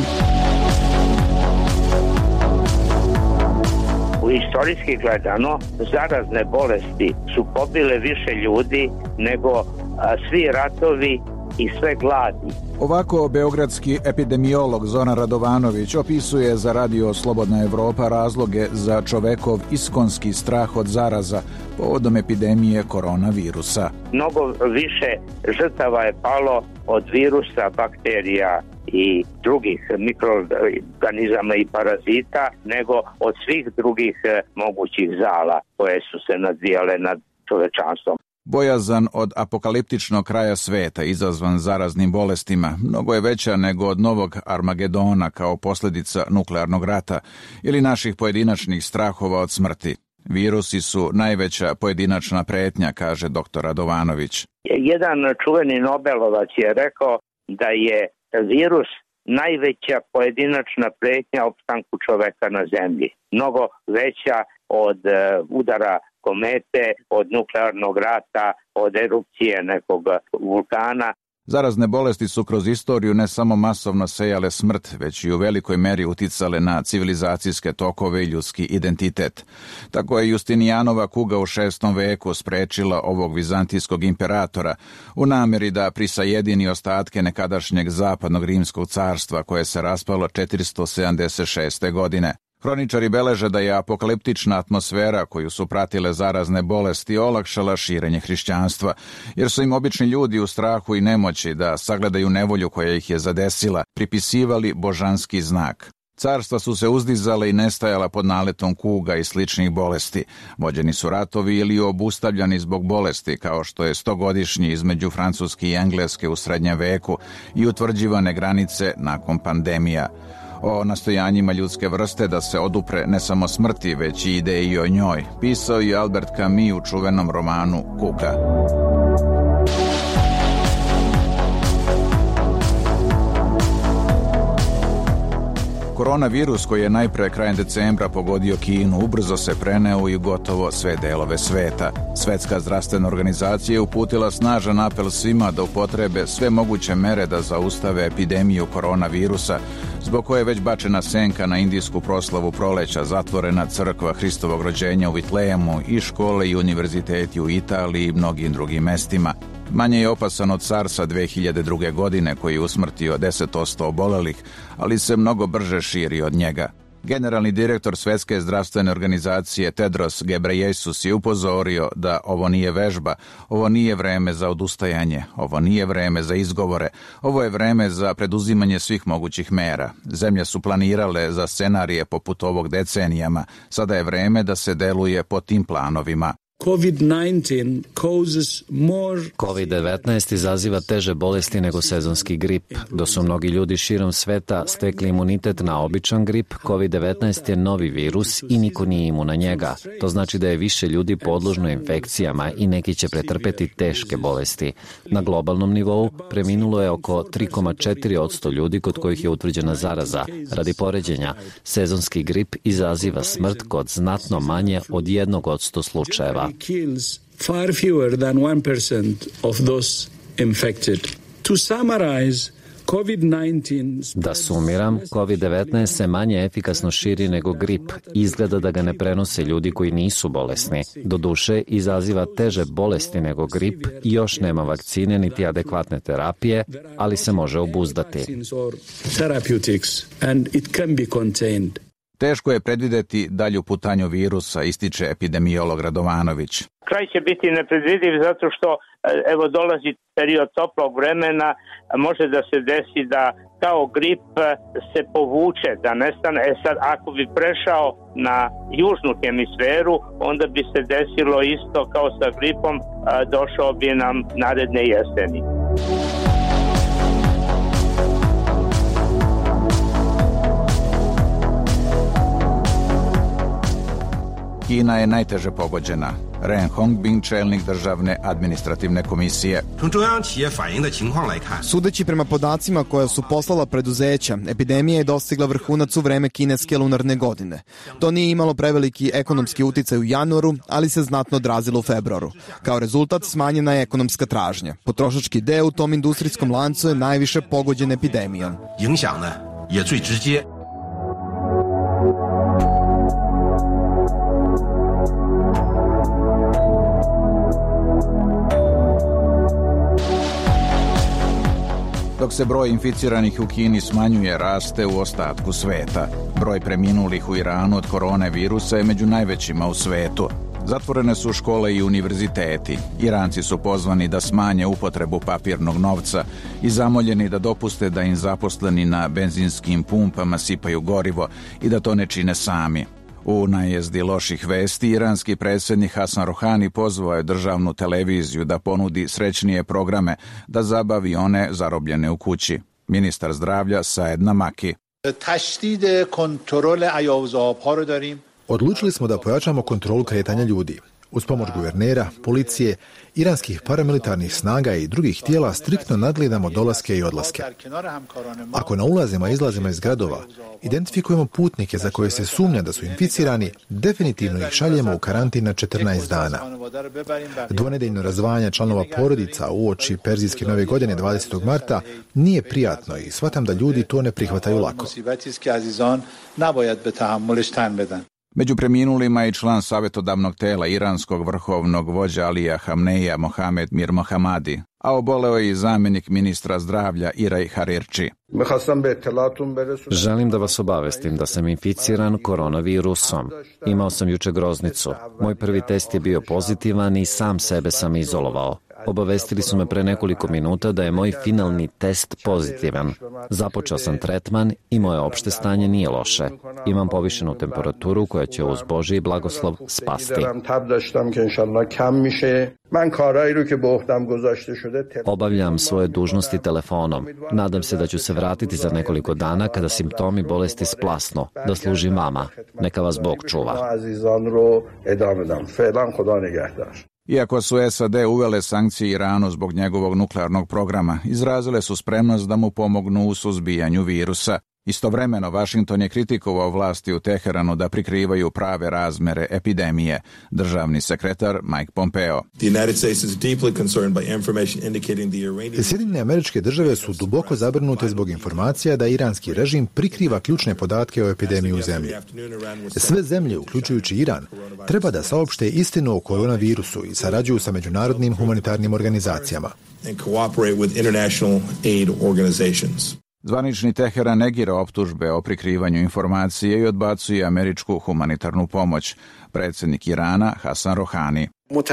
S5: U istorijski gledano, zarazne bolesti su pobile više ljudi nego a, svi ratovi i sve gladi.
S6: Ovako beogradski epidemiolog Zoran Radovanović opisuje za Radio Slobodna Evropa razloge za čovekov iskonski strah od zaraza povodom epidemije koronavirusa.
S5: Mnogo više žrtava je palo od virusa, bakterija i drugih mikroorganizama i parazita nego od svih drugih mogućih zala koje su se nadvijale nad čovečanstvom.
S6: Bojazan od apokaliptičnog kraja sveta izazvan zaraznim bolestima mnogo je veća nego od novog Armagedona kao posljedica nuklearnog rata ili naših pojedinačnih strahova od smrti. Virusi su najveća pojedinačna pretnja, kaže doktor Radovanović.
S5: Jedan čuveni Nobelovac je rekao da je virus najveća pojedinačna pretnja opstanku čoveka na zemlji. Mnogo veća od udara komete, od nuklearnog rata, od erupcije nekog vulkana.
S6: Zarazne bolesti su kroz istoriju ne samo masovno sejale smrt, već i u velikoj meri uticale na civilizacijske tokove i ljudski identitet. Tako je Justinijanova kuga u šestom veku sprečila ovog vizantijskog imperatora u namjeri da prisajedini ostatke nekadašnjeg zapadnog rimskog carstva koje se raspalo četiristo sedamdeset šeste. godine. Hroničari beleže da je apokaliptična atmosfera koju su pratile zarazne bolesti olakšala širenje hrišćanstva, jer su im obični ljudi u strahu i nemoći da sagledaju nevolju koja ih je zadesila, pripisivali božanski znak. Carstva su se uzdizale i nestajala pod naletom kuga i sličnih bolesti. Vođeni su ratovi ili obustavljani zbog bolesti, kao što je stogodišnji između Francuske i Engleske u srednjem veku i utvrđivane granice nakon pandemija. O nastojanjima ljudske vrste da se odupre ne samo smrti, već i ideji o njoj, pisao je Albert Camus u čuvenom romanu Kuga. Koronavirus koji je najpre krajem decembra pogodio Kinu ubrzo se preneo i u gotovo sve delove sveta. Svetska zdravstvena organizacija je uputila snažan apel svima da upotrebe sve moguće mere da zaustave epidemiju koronavirusa, zbog koje je već bačena senka na indijsku proslavu proleća, zatvorena crkva Hristovog rođenja u Vitlejemu i škole i univerziteti u Italiji i mnogim drugim mestima. Manje je opasan od SARS-a dve hiljade druge. godine koji je usmrtio deset posto obolelih, ali se mnogo brže širi od njega. Generalni direktor Svetske zdravstvene organizacije Tedros Ghebreyesus je upozorio da ovo nije vežba, ovo nije vreme za odustajanje, ovo nije vreme za izgovore, ovo je vreme za preduzimanje svih mogućih mera. Zemlje su planirale za scenarije poput ovog decenijama, sada je vreme da se deluje po tim planovima.
S2: kovid devetnaest izaziva teže bolesti nego sezonski grip. Da su mnogi ljudi širom sveta stekli imunitet na običan grip, kovid devetnaest je novi virus i niko nije imun na njega. To znači da je više ljudi podložno infekcijama i neki će pretrpeti teške bolesti. Na globalnom nivou preminulo je oko tri zarez četiri posto ljudi kod kojih je utvrđena zaraza. Radi poređenja, sezonski grip izaziva smrt kod znatno manje od jednog od sto slučajeva.
S9: Kills far fewer than one percent of those infected. To summarize,
S2: Da sumiram, kovid devetnaest se manje efikasno širi nego grip. Izgleda da ga ne prenose ljudi koji nisu bolesni. Doduše, izaziva teže bolesti nego grip i još nema vakcine niti adekvatne terapije, ali se može obuzdati.
S6: Teško je predvideti dalju putanju virusa, ističe epidemiolog Radovanović.
S5: Kraj će biti nepredvidiv zato što evo dolazi period toplog vremena, može da se desi da kao grip se povuče, da nestane. E sad, ako bi prešao na južnu hemisferu, onda bi se desilo isto kao sa gripom, došao bi nam naredne jeseni.
S6: Kina je najteže pogođena. Ren Hongbin, čelnik državne administrativne komisije.
S3: Sudeći prema podacima koja su poslala preduzeća, epidemija je dostigla vrhunac u vreme kineske lunarne godine. To nije imalo preveliki ekonomski uticaj u januaru, ali se znatno odrazilo u februaru. Kao rezultat smanjena je ekonomska tražnja. Potrošački deo u tom industrijskom lancu je najviše pogođen epidemijom.
S6: Dok se broj inficiranih u Kini smanjuje, raste u ostatku sveta. Broj preminulih u Iranu od koronavirusa je među najvećima u svetu. Zatvorene su škole i univerziteti. Iranci su pozvani da smanje upotrebu papirnog novca i zamoljeni da dopuste da im zaposleni na benzinskim pumpama sipaju gorivo i da to ne čine sami. U najezdi loših vesti, iranski predsjednik Hasan Rohani pozvao je državnu televiziju da ponudi srećnije programe, da zabavi one zarobljene u kući. Ministar zdravlja Saed Namaki.
S8: Odlučili smo da pojačamo kontrolu kretanja ljudi. Uz pomoć guvernera, policije, iranskih paramilitarnih snaga i drugih tijela striktno nadgledamo dolaske i odlaske. Ako na ulazima i izlazima iz gradova identifikujemo putnike za koje se sumnja da su inficirani, definitivno ih šaljemo u karantin na četrnaest dana. Dvonedeljno razdvajanje članova porodica uoči Perzijske nove godine dvadesetog marta nije prijatno i shvatam da ljudi to ne prihvataju lako.
S6: Među preminulima je i član savjetodavnog tela iranskog vrhovnog vođa Alija Hamneja Mohamed Mir Mohammadi, a oboleo je i zamjenik ministra zdravlja Iraj Harirči.
S2: Želim da vas obavestim da sam inficiran koronavirusom. Imao sam juče groznicu. Moj prvi test je bio pozitivan i sam sebe sam izolovao. Obavestili su me pre nekoliko minuta da je moj finalni test pozitivan. Započeo sam tretman i moje opšte stanje nije loše. Imam povišenu temperaturu koja će uz Božji blagoslov spasti. Obavljam svoje dužnosti telefonom. Nadam se da ću se vratiti za nekoliko dana kada simptomi bolesti splasnu, da služim vama. Neka vas Bog čuva.
S6: Iako su S A D uvele sankcije Iranu zbog njegovog nuklearnog programa, izrazile su spremnost da mu pomognu u suzbijanju virusa. Istovremeno, Vašington je kritikovao vlasti u Teheranu da prikrivaju prave razmere epidemije. Državni sekretar Mike Pompeo.
S8: Sjedinjene Američke Države su duboko zabrinute zbog informacija da iranski režim prikriva ključne podatke o epidemiji u zemlji. Sve zemlje, uključujući Iran, treba da saopšte istinu o koronavirusu i sarađuju sa međunarodnim humanitarnim organizacijama.
S6: Zvanični Teheran negira optužbe o prikrivanju informacije i odbacuje američku humanitarnu pomoć. Predsjednik Irana Hasan Rohani.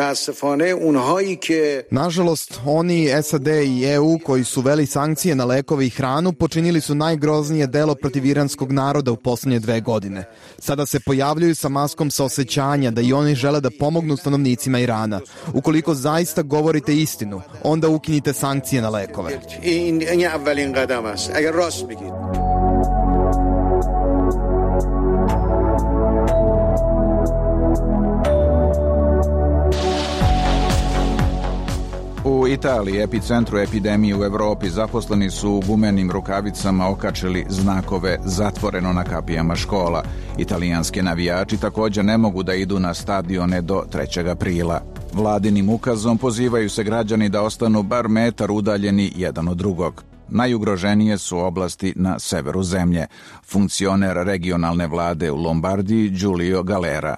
S3: Nažalost, oni, S A D i E U koji su veli sankcije na lekove i hranu počinili su najgroznije delo protiv iranskog naroda u posljednje dve godine. Sada se pojavljuju sa maskom saosećanja da i oni žele da pomognu stanovnicima Irana. Ukoliko zaista govorite istinu, onda ukinite sankcije na lekove.
S6: U Italiji, epicentru epidemije u Evropi, zaposleni su u gumenim rukavicama okačili znakove zatvoreno na kapijama škola. Italijanski navijači također ne mogu da idu na stadione do trećeg aprila. Vladinim ukazom pozivaju se građani da ostanu bar metar udaljeni jedan od drugog. Najugroženije su oblasti na severu zemlje. Funkcioner regionalne vlade u Lombardiji Giulio Galera.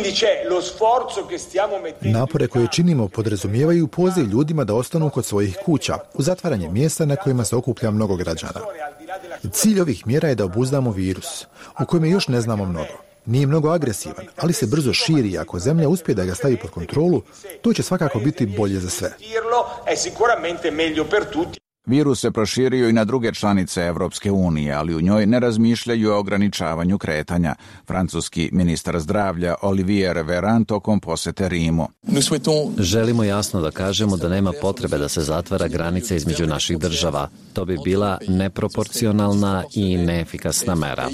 S8: Napore koje činimo podrazumijevaju poziv ljudima da ostanu kod svojih kuća, u zatvaranje mjesta na kojima se okuplja mnogo građana. Cilj ovih mjera je da obuzdamo virus, u kojem još ne znamo mnogo. Nije mnogo agresivan, ali se brzo širi i ako zemlja uspije da ga stavi pod kontrolu, to će svakako biti bolje za sve.
S6: Virus se proširio i na druge članice Evropske unije, ali u njoj ne razmišljaju o ograničavanju kretanja. Francuski ministar zdravlja Olivier Véran tokom posete Rimu.
S2: Želimo jasno da kažemo da nema potrebe da se zatvara granica između naših država. To bi bila neproporcionalna i neefikasna mera.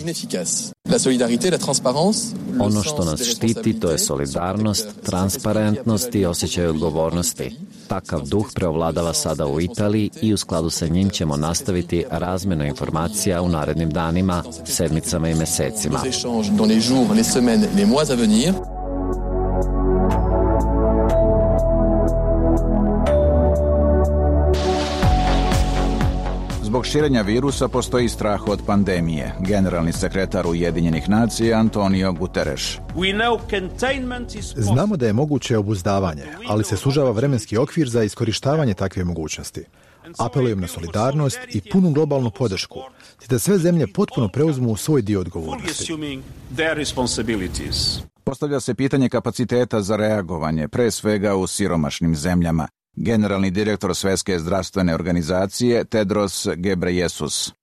S2: Ono što nas štiti to je solidarnost, transparentnost i osjećaj odgovornosti. Takav duh preovladava sada u Italiji i u skladu sa njim ćemo nastaviti razmjenu informacija u narednim danima, sedmicama i mesecima.
S6: Zbog širenja virusa postoji strah od pandemije. Generalni sekretar Ujedinjenih nacija Antonio Guterres.
S8: Znamo da je moguće obuzdavanje, ali se sužava vremenski okvir za iskorištavanje takve mogućnosti. Apelujem na solidarnost i punu globalnu podršku, te da sve zemlje potpuno preuzmu svoj dio odgovornosti.
S6: Postavlja se pitanje kapaciteta za reagovanje, pre svega u siromašnim zemljama. Generalni direktor Svetske zdravstvene organizacije Tedros Ghebreyesus.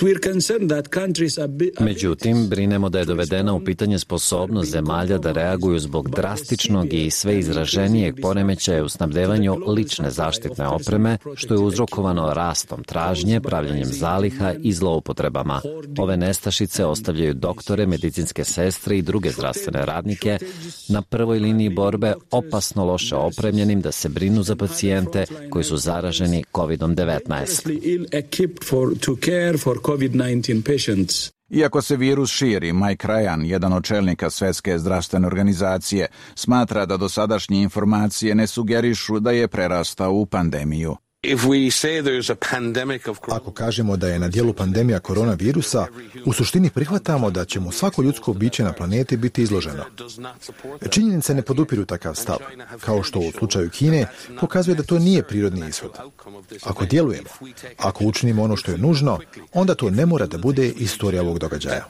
S2: Međutim, brinemo da je dovedena u pitanje sposobnost zemalja da reaguju zbog drastičnog i sve izraženijeg poremećaja u snabdevanju lične zaštitne opreme, što je uzrokovano rastom tražnje, pravljenjem zaliha i zloupotrebama. Ove nestašice ostavljaju doktore, medicinske sestre i druge zdravstvene radnike na prvoj liniji borbe, opasno loše opremljenim da se brinu za pacijente koji su zaraženi kovid devetnaest.
S11: for COVID nineteen patients.
S6: Iako se virus širi, Mike Ryan, jedan od čelnika Svetske zdravstvene organizacije, smatra da dosadašnje informacije ne sugerišu da je prerastao u pandemiju.
S8: Ako kažemo da je na dijelu pandemija koronavirusa, u suštini prihvatamo da će mu svako ljudsko biće na planeti biti izloženo. Činjenice ne podupiru takav stav, kao što u slučaju Kine pokazuje da to nije prirodni ishod. Ako djelujemo, ako učinimo ono što je nužno, onda to ne mora da bude istorija ovog događaja.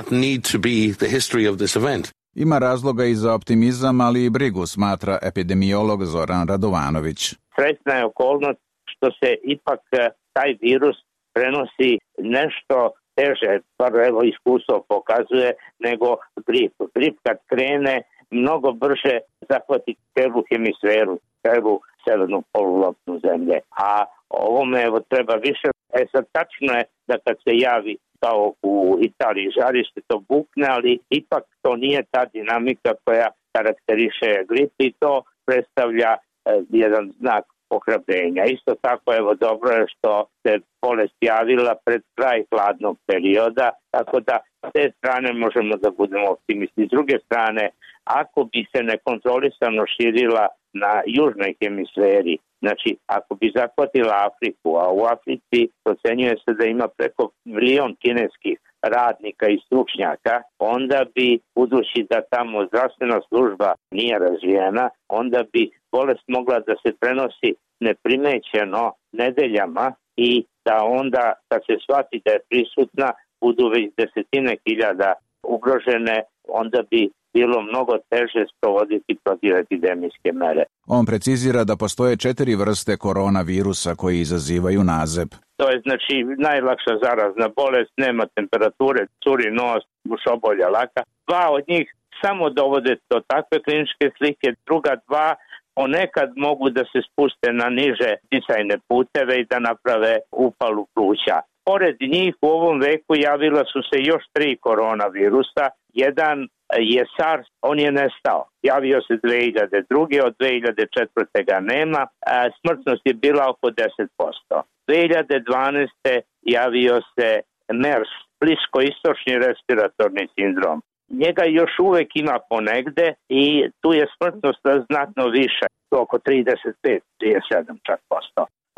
S6: Ima razloga i za optimizam, ali i brigu, smatra epidemiolog Zoran Radovanović.
S5: Srećna je okolnost što se ipak taj virus prenosi nešto teže, bar evo iskustvo pokazuje, nego grip. Grip kad krene, mnogo brže zahvati celu hemisferu, celu severnu polulopnu zemlje. A ovome evo treba više. E sad tačno je da kad se javi kao u Italiji žarište, to bukne, ali ipak to nije ta dinamika koja karakteriše grip i to predstavlja eh, jedan znak ohrabrenja. Isto tako, evo, dobro je što se bolest javila pred kraj hladnog perioda, tako da s te strane možemo da budemo optimisti. S druge strane, ako bi se nekontrolisano širila na južnoj hemisferi, znači ako bi zahvatila Afriku, a u Africi procenjuje se da ima preko milion kineskih radnika i stručnjaka, onda bi, budući da tamo zdravstvena služba nije razvijena, onda bi bolest mogla da se prenosi neprimećeno nedeljama i da onda, kad se shvati da je prisutna, budu već desetine hiljada ugrožene, onda bi bilo mnogo teže sprovoditi protivepidemijske mere.
S6: On precizira da postoje četiri vrste koronavirusa koji izazivaju nazeb.
S5: To je znači najlakša zarazna bolest, nema temperature, curi nos, gušobolja laka. Dva od njih samo dovode do takve kliničke slike, druga dva ponekad mogu da se spuste na niže disajne puteve i da naprave upalu pluća. Pored njih u ovom veku javila su se još tri koronavirusa. Jedan je SARS, on je nestao. Javio se dve hiljade druge. Od dve hiljade četvrte ga nema. Smrtnost je bila oko deset posto. dve hiljade dvanaeste javio se MERS, bliskoistočni respiratorni sindrom. Njega još uvek ima ponegde i tu je smrtnost znatno više, oko trideset pet do trideset sedam čak posto.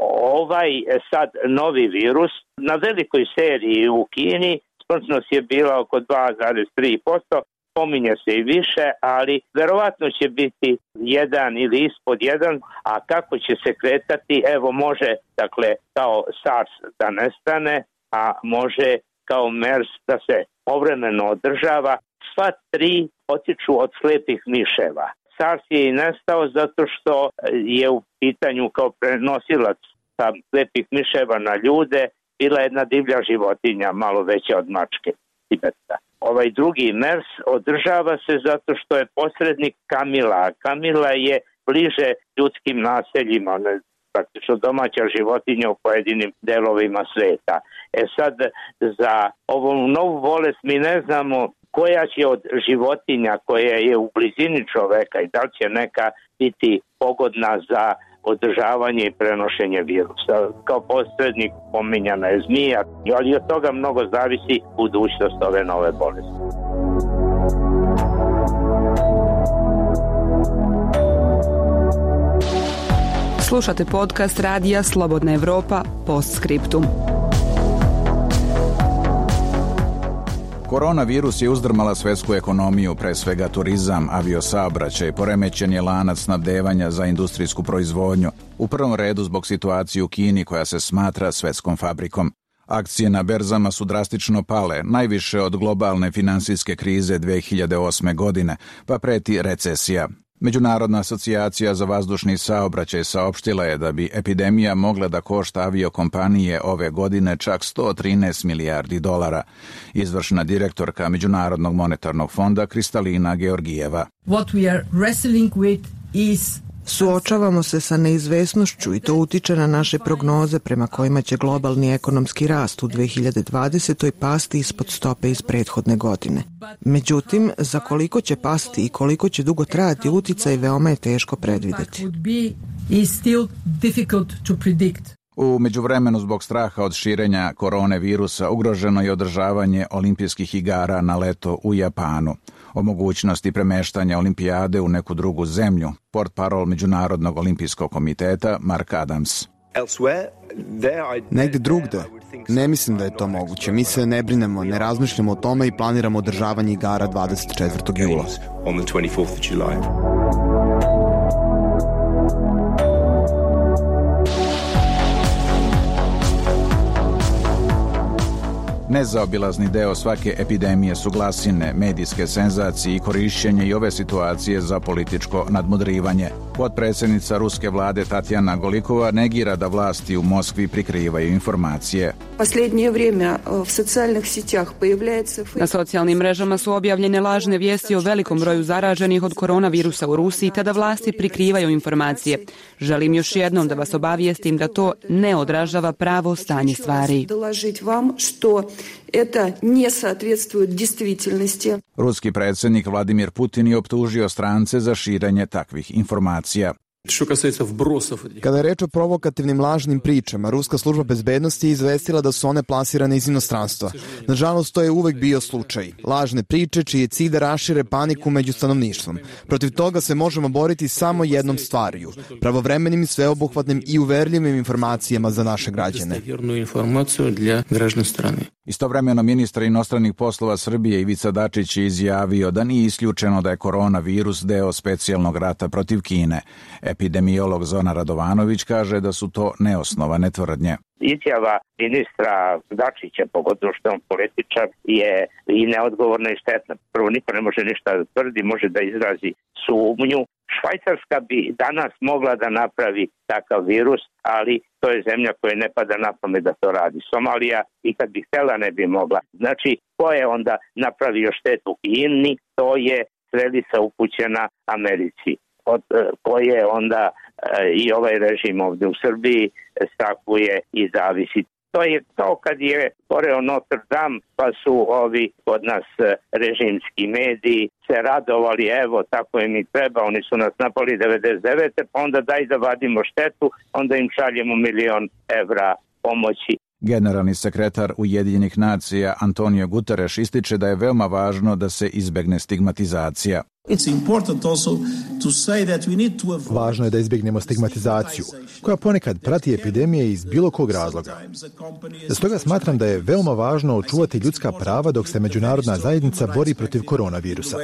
S5: Ovaj sad novi virus na velikoj seriji u Kini, smrtnost je bila oko dva zarez tri posto, pominje se i više, ali verovatno će biti jedan ili ispod jedan, a kako će se kretati, evo može, dakle, kao SARS da nestane, a može kao MERS da se povremeno održava. Sva tri potiču od slepih miševa. SARS je i nestao zato što je u pitanju kao prenosilac sa slepih miševa na ljude bila jedna divlja životinja, malo veća od mačke tibetska. Ovaj drugi MERS održava se zato što je posrednik Kamila. Kamila je bliže ljudskim naseljima, ne, praktično domaća životinja u pojedinim delovima sveta. E sad, za ovu novu bolest mi ne znamo koja će od životinja koja je u blizini čoveka i da li će neka biti pogodna za održavanje i prenošenje virusa. Kao posrednik pominjana je zmija, ali od toga mnogo zavisi budućnost ove nove bolesti.
S22: Slušate podcast Radija Slobodna Evropa Postscriptum.
S6: Koronavirus je uzdrmala svetsku ekonomiju, pre svega turizam, aviosaobraćaj, poremećen je lanac snabdevanja za industrijsku proizvodnju, u prvom redu zbog situacije u Kini koja se smatra svetskom fabrikom. Akcije na berzama su drastično pale, najviše od globalne finansijske krize dve hiljade osme godine, pa preti recesija. Međunarodna asocijacija za vazdušni saobraćaj saopštila je da bi epidemija mogla da košta aviokompanije ove godine čak sto trinaest milijardi dolara. Izvršna direktorka Međunarodnog monetarnog fonda Kristalina Georgijeva.
S10: What we are wrestling with is
S12: Suočavamo se sa neizvesnošću i to utiče na naše prognoze prema kojima će globalni ekonomski rast u dve hiljade dvadesetoj pasti ispod stope iz prethodne godine. Međutim, za koliko će pasti i koliko će dugo trajati uticaj veoma je teško predvideti.
S6: U međuvremenu zbog straha od širenja korone virusa ugroženo je održavanje olimpijskih igara na leto u Japanu. O mogućnosti premeštanja olimpijade u neku drugu zemlju, portparol Međunarodnog olimpijskog komiteta Mark Adams.
S3: Negde drugde? Ne mislim da je to moguće. Mi se ne brinemo, ne razmišljamo o tome i planiramo održavanje igara dvadeset četvrtog jula.
S6: Nezaobilazni deo svake epidemije su glasine, medijske senzacije i korišćenje i ove situacije za političko nadmudrivanje. Potpredsjednica ruske vlade Tatjana Golikova negira da vlasti u Moskvi prikrivaju informacije.
S22: Na socijalnim mrežama su objavljene lažne vijesti o velikom broju zaraženih od koronavirusa u Rusiji, te da vlasti prikrivaju informacije. Želim još jednom da vas obavijestim da to ne odražava pravo stanje stvari.
S6: Ruski predsjednik Vladimir Putin je optužio strance za širenje takvih informacija.
S3: Kada je reč o provokativnim lažnim pričama, Ruska služba bezbednosti je izvestila da su one plasirane iz inostranstva. Nažalost, to je uvek bio slučaj. Lažne priče čiji je cilj da rašire paniku među stanovništvom. Protiv toga se možemo boriti samo jednom stvariju, pravovremenim i sveobuhvatnim i uverljivim informacijama za naše građane.
S6: Istovremeno ministar inostranih poslova Srbije Ivica Dačić je izjavio da nije isključeno da je koronavirus deo specijalnog rata protiv Kine. Epidemiolog Zona Radovanović kaže da su to neosnovane tvrdnje.
S5: Izjava ministra Dačića, pogotovo što on političar, je i neodgovorna i štetna. Prvo, niko ne može ništa da tvrdi, može da izrazi sumnju. Švajcarska bi danas mogla da napravi takav virus, ali to je zemlja koja ne pada na pamet da to radi. Somalija i kad bi htela ne bi mogla. Znači, ko je onda napravio štetu Kini, to je strelica upućena Americi, od koje onda i ovaj režim ovdje u Srbiji strahuje i zavisi. To je to kad je goreo Notre Dame, pa su ovi kod nas režimski mediji se radovali, evo tako im i treba, oni su nas napali devedeset devete pa onda daj da vadimo štetu, onda im šaljemo milion evra pomoći.
S6: Generalni sekretar Ujedinjenih nacija Antonio Guterres ističe da je veoma važno da se izbegne stigmatizacija.
S8: Važno je da izbjegnemo stigmatizaciju, koja ponekad prati epidemije iz bilo kog razloga. Stoga smatram da je veoma važno očuvati ljudska prava dok se međunarodna zajednica bori protiv koronavirusa.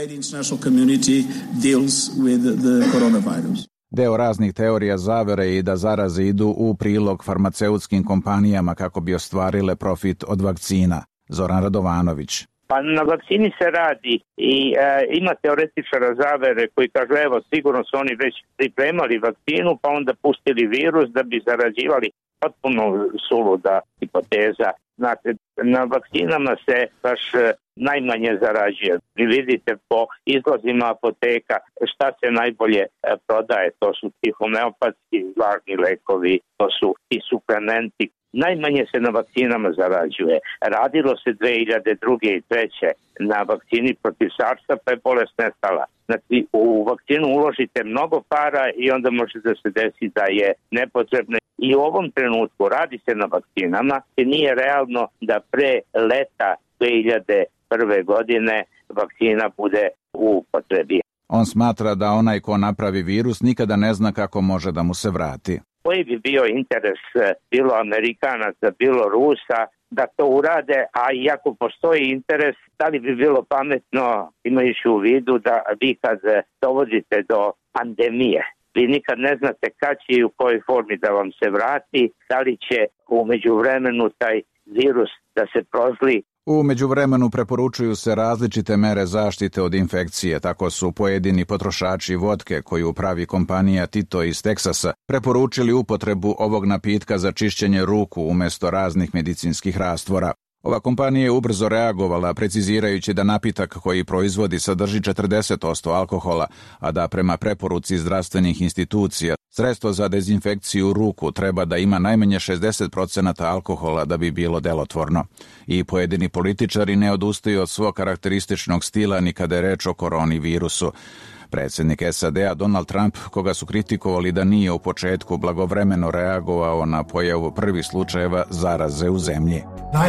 S6: Deo raznih teorija zavere je i da zaraze idu u prilog farmaceutskim kompanijama kako bi ostvarile profit od vakcina. Zoran Radovanović.
S5: Pa na vakcini se radi i e, ima teoretičara zavere koji kažu evo sigurno su oni već pripremali vakcinu pa onda pustili virus da bi zarađivali. Potpuno suluda hipoteza. Znate, na vakcinama se baš najmanje zarađuje. Vi vidite po izlazima apoteka šta se najbolje prodaje. To su ti homeopatski vlažni lekovi, to su i suplementi. Najmanje se na vakcinama zarađuje. Radilo se dve hiljade druge i treće na vakcini protiv sarsa pa je bolest nestala. Znači, u vakcinu uložite mnogo para i onda može da se desi da je nepotrebno. I u ovom trenutku radi se na vakcinama i nije realno da pre leta dve hiljade prve godine vakcina bude u upotrebi.
S6: On smatra da onaj ko napravi virus nikada ne zna kako može da mu se vrati.
S5: Koji bi bio interes bilo Amerikanaca, bilo Rusa da to urade, a iako postoji interes, da li bi bilo pametno imajući u vidu da vi kad dovodite do pandemije, vi nikad ne znate kad će i u kojoj formi da vam se vrati, da li će u međuvremenu taj virus da se prozli.
S6: U međuvremenu preporučuju se različite mere zaštite od infekcije, tako su pojedini potrošači vodke koju pravi kompanija Tito iz Teksasa preporučili upotrebu ovog napitka za čišćenje ruku umjesto raznih medicinskih rastvora. Ova kompanija je ubrzo reagovala, precizirajući da napitak koji proizvodi sadrži četrdeset posto alkohola, a da prema preporuci zdravstvenih institucija sredstvo za dezinfekciju ruku treba da ima najmanje šezdeset posto alkohola da bi bilo delotvorno. I pojedini političari ne odustaju od svog karakterističnog stila ni kada je reč o koronavirusu. Predsjednik S A D-a Donald Trump, koga su kritikovali da nije u početku blagovremeno reagovao na pojavu prvih slučajeva zaraze u zemlji.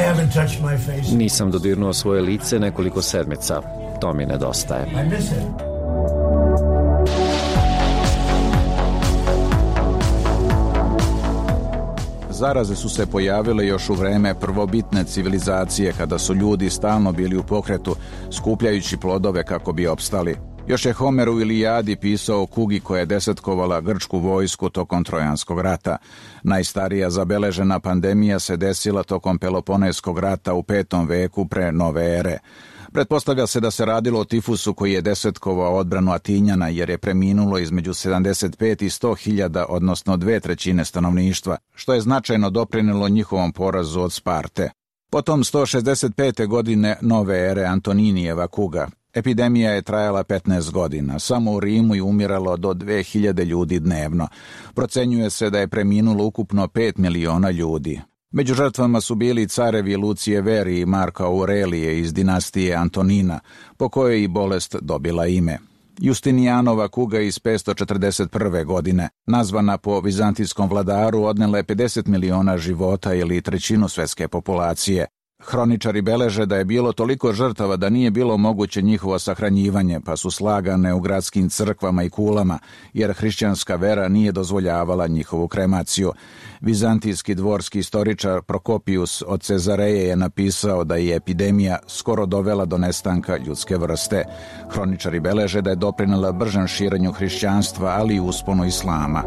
S2: Nisam dodirnuo svoje lice nekoliko sedmica. To mi nedostaje.
S6: Zaraze su se pojavile još u vreme prvobitne civilizacije kada su ljudi stalno bili u pokretu, skupljajući plodove kako bi opstali. Još je Homer u Ilijadi pisao o kugi koja je desetkovala grčku vojsku tokom Trojanskog rata. Najstarija zabeležena pandemija se desila tokom Peloponeskog rata u petom veku pre nove ere. Pretpostavlja se da se radilo o tifusu koji je desetkovao odbranu Atinjana jer je preminulo između sedamdeset pet i sto hiljada, odnosno dve trećine stanovništva, što je značajno doprinelo njihovom porazu od Sparte. Potom sto šezdeset pete godine nove ere Antoninijeva kuga. Epidemija je trajala petnaest godina. Samo u Rimu je umiralo do dve hiljade ljudi dnevno. Procenjuje se da je preminulo ukupno pet miliona ljudi. Među žrtvama su bili carevi Lucije Veri i Marka Aurelije iz dinastije Antonina, po kojoj i bolest dobila ime. Justinijanova kuga iz petsto četrdeset prve godine, nazvana po vizantijskom vladaru, odnela je pedeset miliona života ili trećinu svetske populacije. Hroničari beleže da je bilo toliko žrtava da nije bilo moguće njihovo sahranjivanje, pa su slagane u gradskim crkvama i kulama, jer hrišćanska vera nije dozvoljavala njihovu kremaciju. Vizantijski dvorski istoričar Prokopijus od Cezareje je napisao da je epidemija skoro dovela do nestanka ljudske vrste. Hroničari beleže da je doprinela bržem širenju hrišćanstva, ali i usponu islama.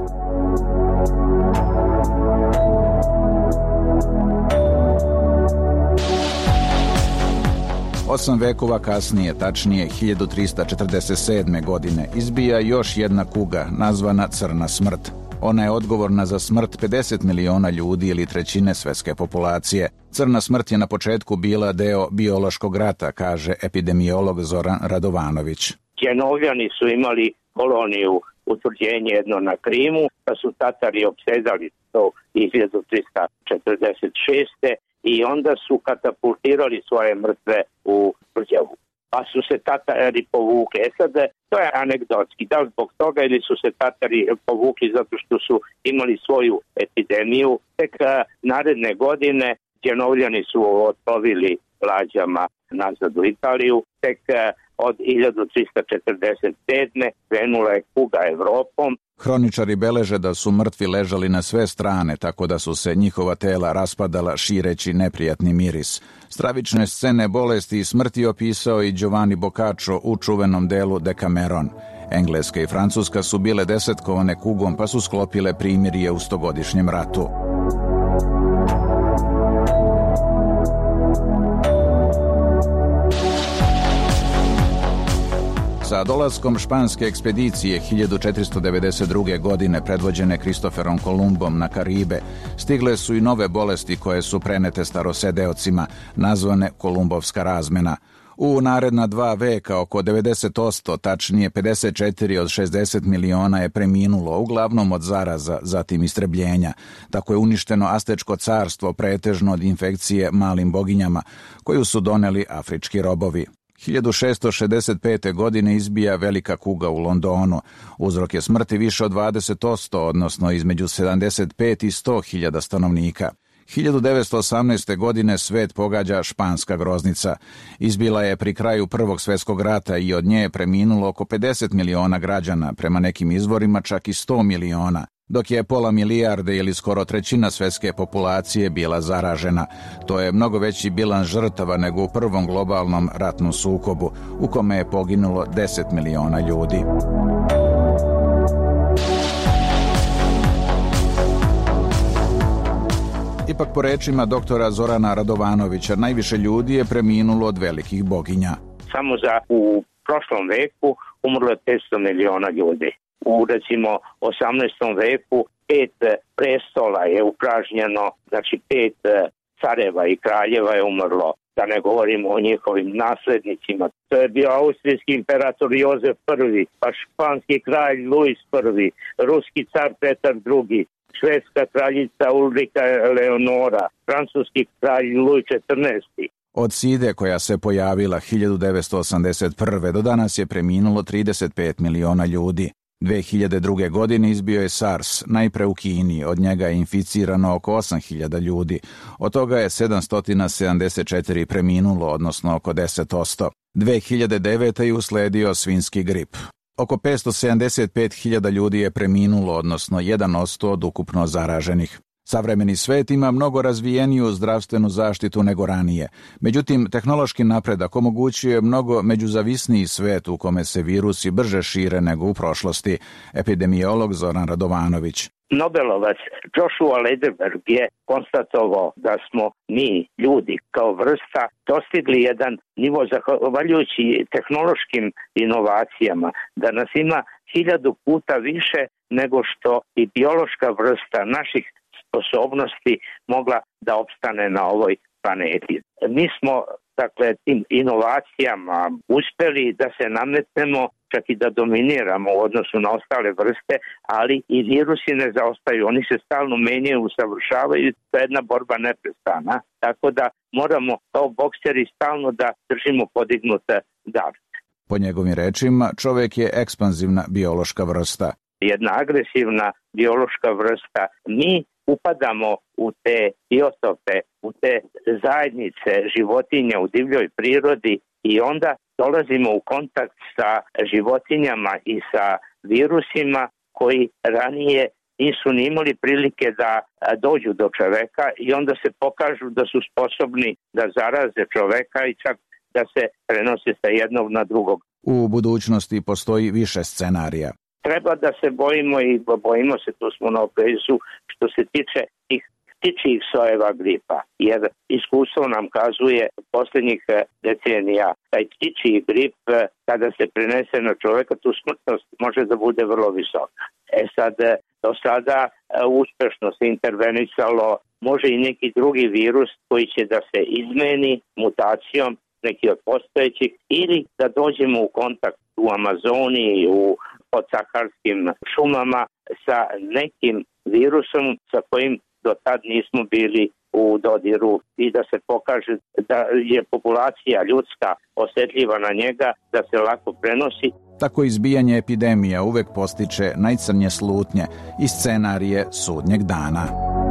S6: Osam vekova kasnije, tačnije hiljadu trista četrdeset sedme. godine, izbija još jedna kuga, nazvana Crna smrt. Ona je odgovorna za smrt pedeset miliona ljudi ili trećine svetske populacije. Crna smrt je na početku bila deo biološkog rata, kaže epidemiolog Zoran Radovanović.
S5: Genovljani su imali koloniju, utvrđenje jedno na Krimu, pa su Tatari opsedali to hiljadu trista četrdeset šeste. i onda su katapultirali svoje mrtve u Brđavu. Pa su se Tatari povukli. E sad, to je anegdotski. Da li zbog toga ili su se Tatari povukli zato što su imali svoju epidemiju. Tek naredne godine Đenovljani su otplovili lađama nazad u Italiju. Tek od hiljadu trista četrdeset sedme krenula je kuga Evropom.
S6: Hroničari beleže da su mrtvi ležali na sve strane, tako da su se njihova tela raspadala šireći neprijatni miris. Stravične scene bolesti i smrti opisao i Giovanni Boccaccio u čuvenom delu Decameron. Engleska i Francuska su bile desetkovane kugom, pa su sklopile primirje u stogodišnjem ratu. Sa dolaskom španske ekspedicije hiljadu četiristo devedeset druge. godine predvođene Kristoferom Kolumbom na Karibe, stigle su i nove bolesti koje su prenete starosedeocima, nazvane Kolumbovska razmena. U naredna dva veka oko devedeset posto, tačnije pedeset četiri od šezdeset miliona je preminulo, uglavnom od zaraza, zatim istrebljenja. Tako je uništeno Astečko carstvo, pretežno od infekcije malim boginjama, koju su doneli afrički robovi. hiljadu šessto šezdeset pete. godine izbija velika kuga u Londonu. Uzrok je smrti više od dvadeset posto, odnosno između sedamdeset pet i sto hiljada stanovnika. hiljadu devetsto osamnaeste. godine svet pogađa španska groznica. Izbila je pri kraju Prvog svjetskog rata i od nje je preminulo oko pedeset miliona građana, prema nekim izvorima čak i sto miliona. Dok je pola milijarde ili skoro trećina svjetske populacije bila zaražena. To je mnogo veći bilans žrtava nego u prvom globalnom ratnom sukobu, u kome je poginulo deset miliona ljudi. Ipak po rečima doktora Zorana Radovanovića, najviše ljudi je preminulo od velikih boginja.
S5: Samo za u prošlom veku umrlo je petsto miliona ljudi. U, recimo, osamnaestom veku pet prestola je upražnjeno, znači pet careva i kraljeva je umrlo, da ne govorimo o njihovim naslednicima. To je bio austrijski imperator Jozef prvi, pa španski kralj Luis prvi, ruski car Petar drugi, švedska kraljica Ulrika Eleonora, francuski kralj Luj četrnaesti.
S6: Od side koja se pojavila hiljadu devetsto osamdeset prve. do danas je preminulo trideset pet miliona ljudi. dve hiljade druge. godine izbio je SARS, najpre u Kini, od njega je inficirano oko osam hiljada ljudi. Od toga je sedamsto sedamdeset četiri preminulo, odnosno oko deset posto. dve hiljade devete. je usledio svinjski grip. Oko petsto sedamdeset pet hiljada ljudi je preminulo, odnosno jedan posto od ukupno zaraženih. Savremeni svet ima mnogo razvijeniju zdravstvenu zaštitu nego ranije. Međutim, tehnološki napredak omogućuje mnogo međuzavisniji svet u kome se virusi brže šire nego u prošlosti. Epidemiolog Zoran Radovanović.
S5: Nobelovac Joshua Lederberg je konstatovao da smo mi, ljudi, kao vrsta, dostigli jedan nivo zahvaljujući tehnološkim inovacijama, da nas ima hiljadu puta više nego što i biološka vrsta naših sposobnosti mogla da opstane na ovoj planeti. Mi smo, dakle, tim inovacijama uspeli da se nametnemo, čak i da dominiramo u odnosu na ostale vrste, ali i virusi ne zaostaju. Oni se stalno menjaju, usavršavaju, to je jedna borba neprestana. Tako da moramo kao bokseri stalno da držimo podignut gard.
S6: Po njegovim rečima, čovjek je ekspanzivna biološka vrsta.
S5: Jedna agresivna biološka vrsta. Mi upadamo u te biotope, u te zajednice životinja u divljoj prirodi i onda dolazimo u kontakt sa životinjama i sa virusima koji ranije nisu ni imali prilike da dođu do čoveka i onda se pokažu da su sposobni da zaraze čoveka i čak da se prenose sa jednog na drugog.
S6: U budućnosti postoji više scenarija.
S5: Treba da se bojimo i bojimo se, tu smo na oprezu, što se tiče tih ptičjih sojeva gripa, jer iskustvo nam kazuje posljednjih decenija taj ptičji grip kada se prenese na čoveka, tu smrtnost može da bude vrlo visoka. E sad, do sada uspešno se intervenisalo, može i neki drugi virus koji će da se izmeni mutacijom neki od postojećih ili da dođemo u kontakt u Amazoni, u podsaharskim šumama sa nekim virusom sa kojim do tad nismo bili u dodiru i da se pokaže da je populacija ljudska osjetljiva na njega, da se lako prenosi.
S6: Tako izbijanje epidemija uvek postiče najcrnje slutnje i scenarije sudnjeg dana.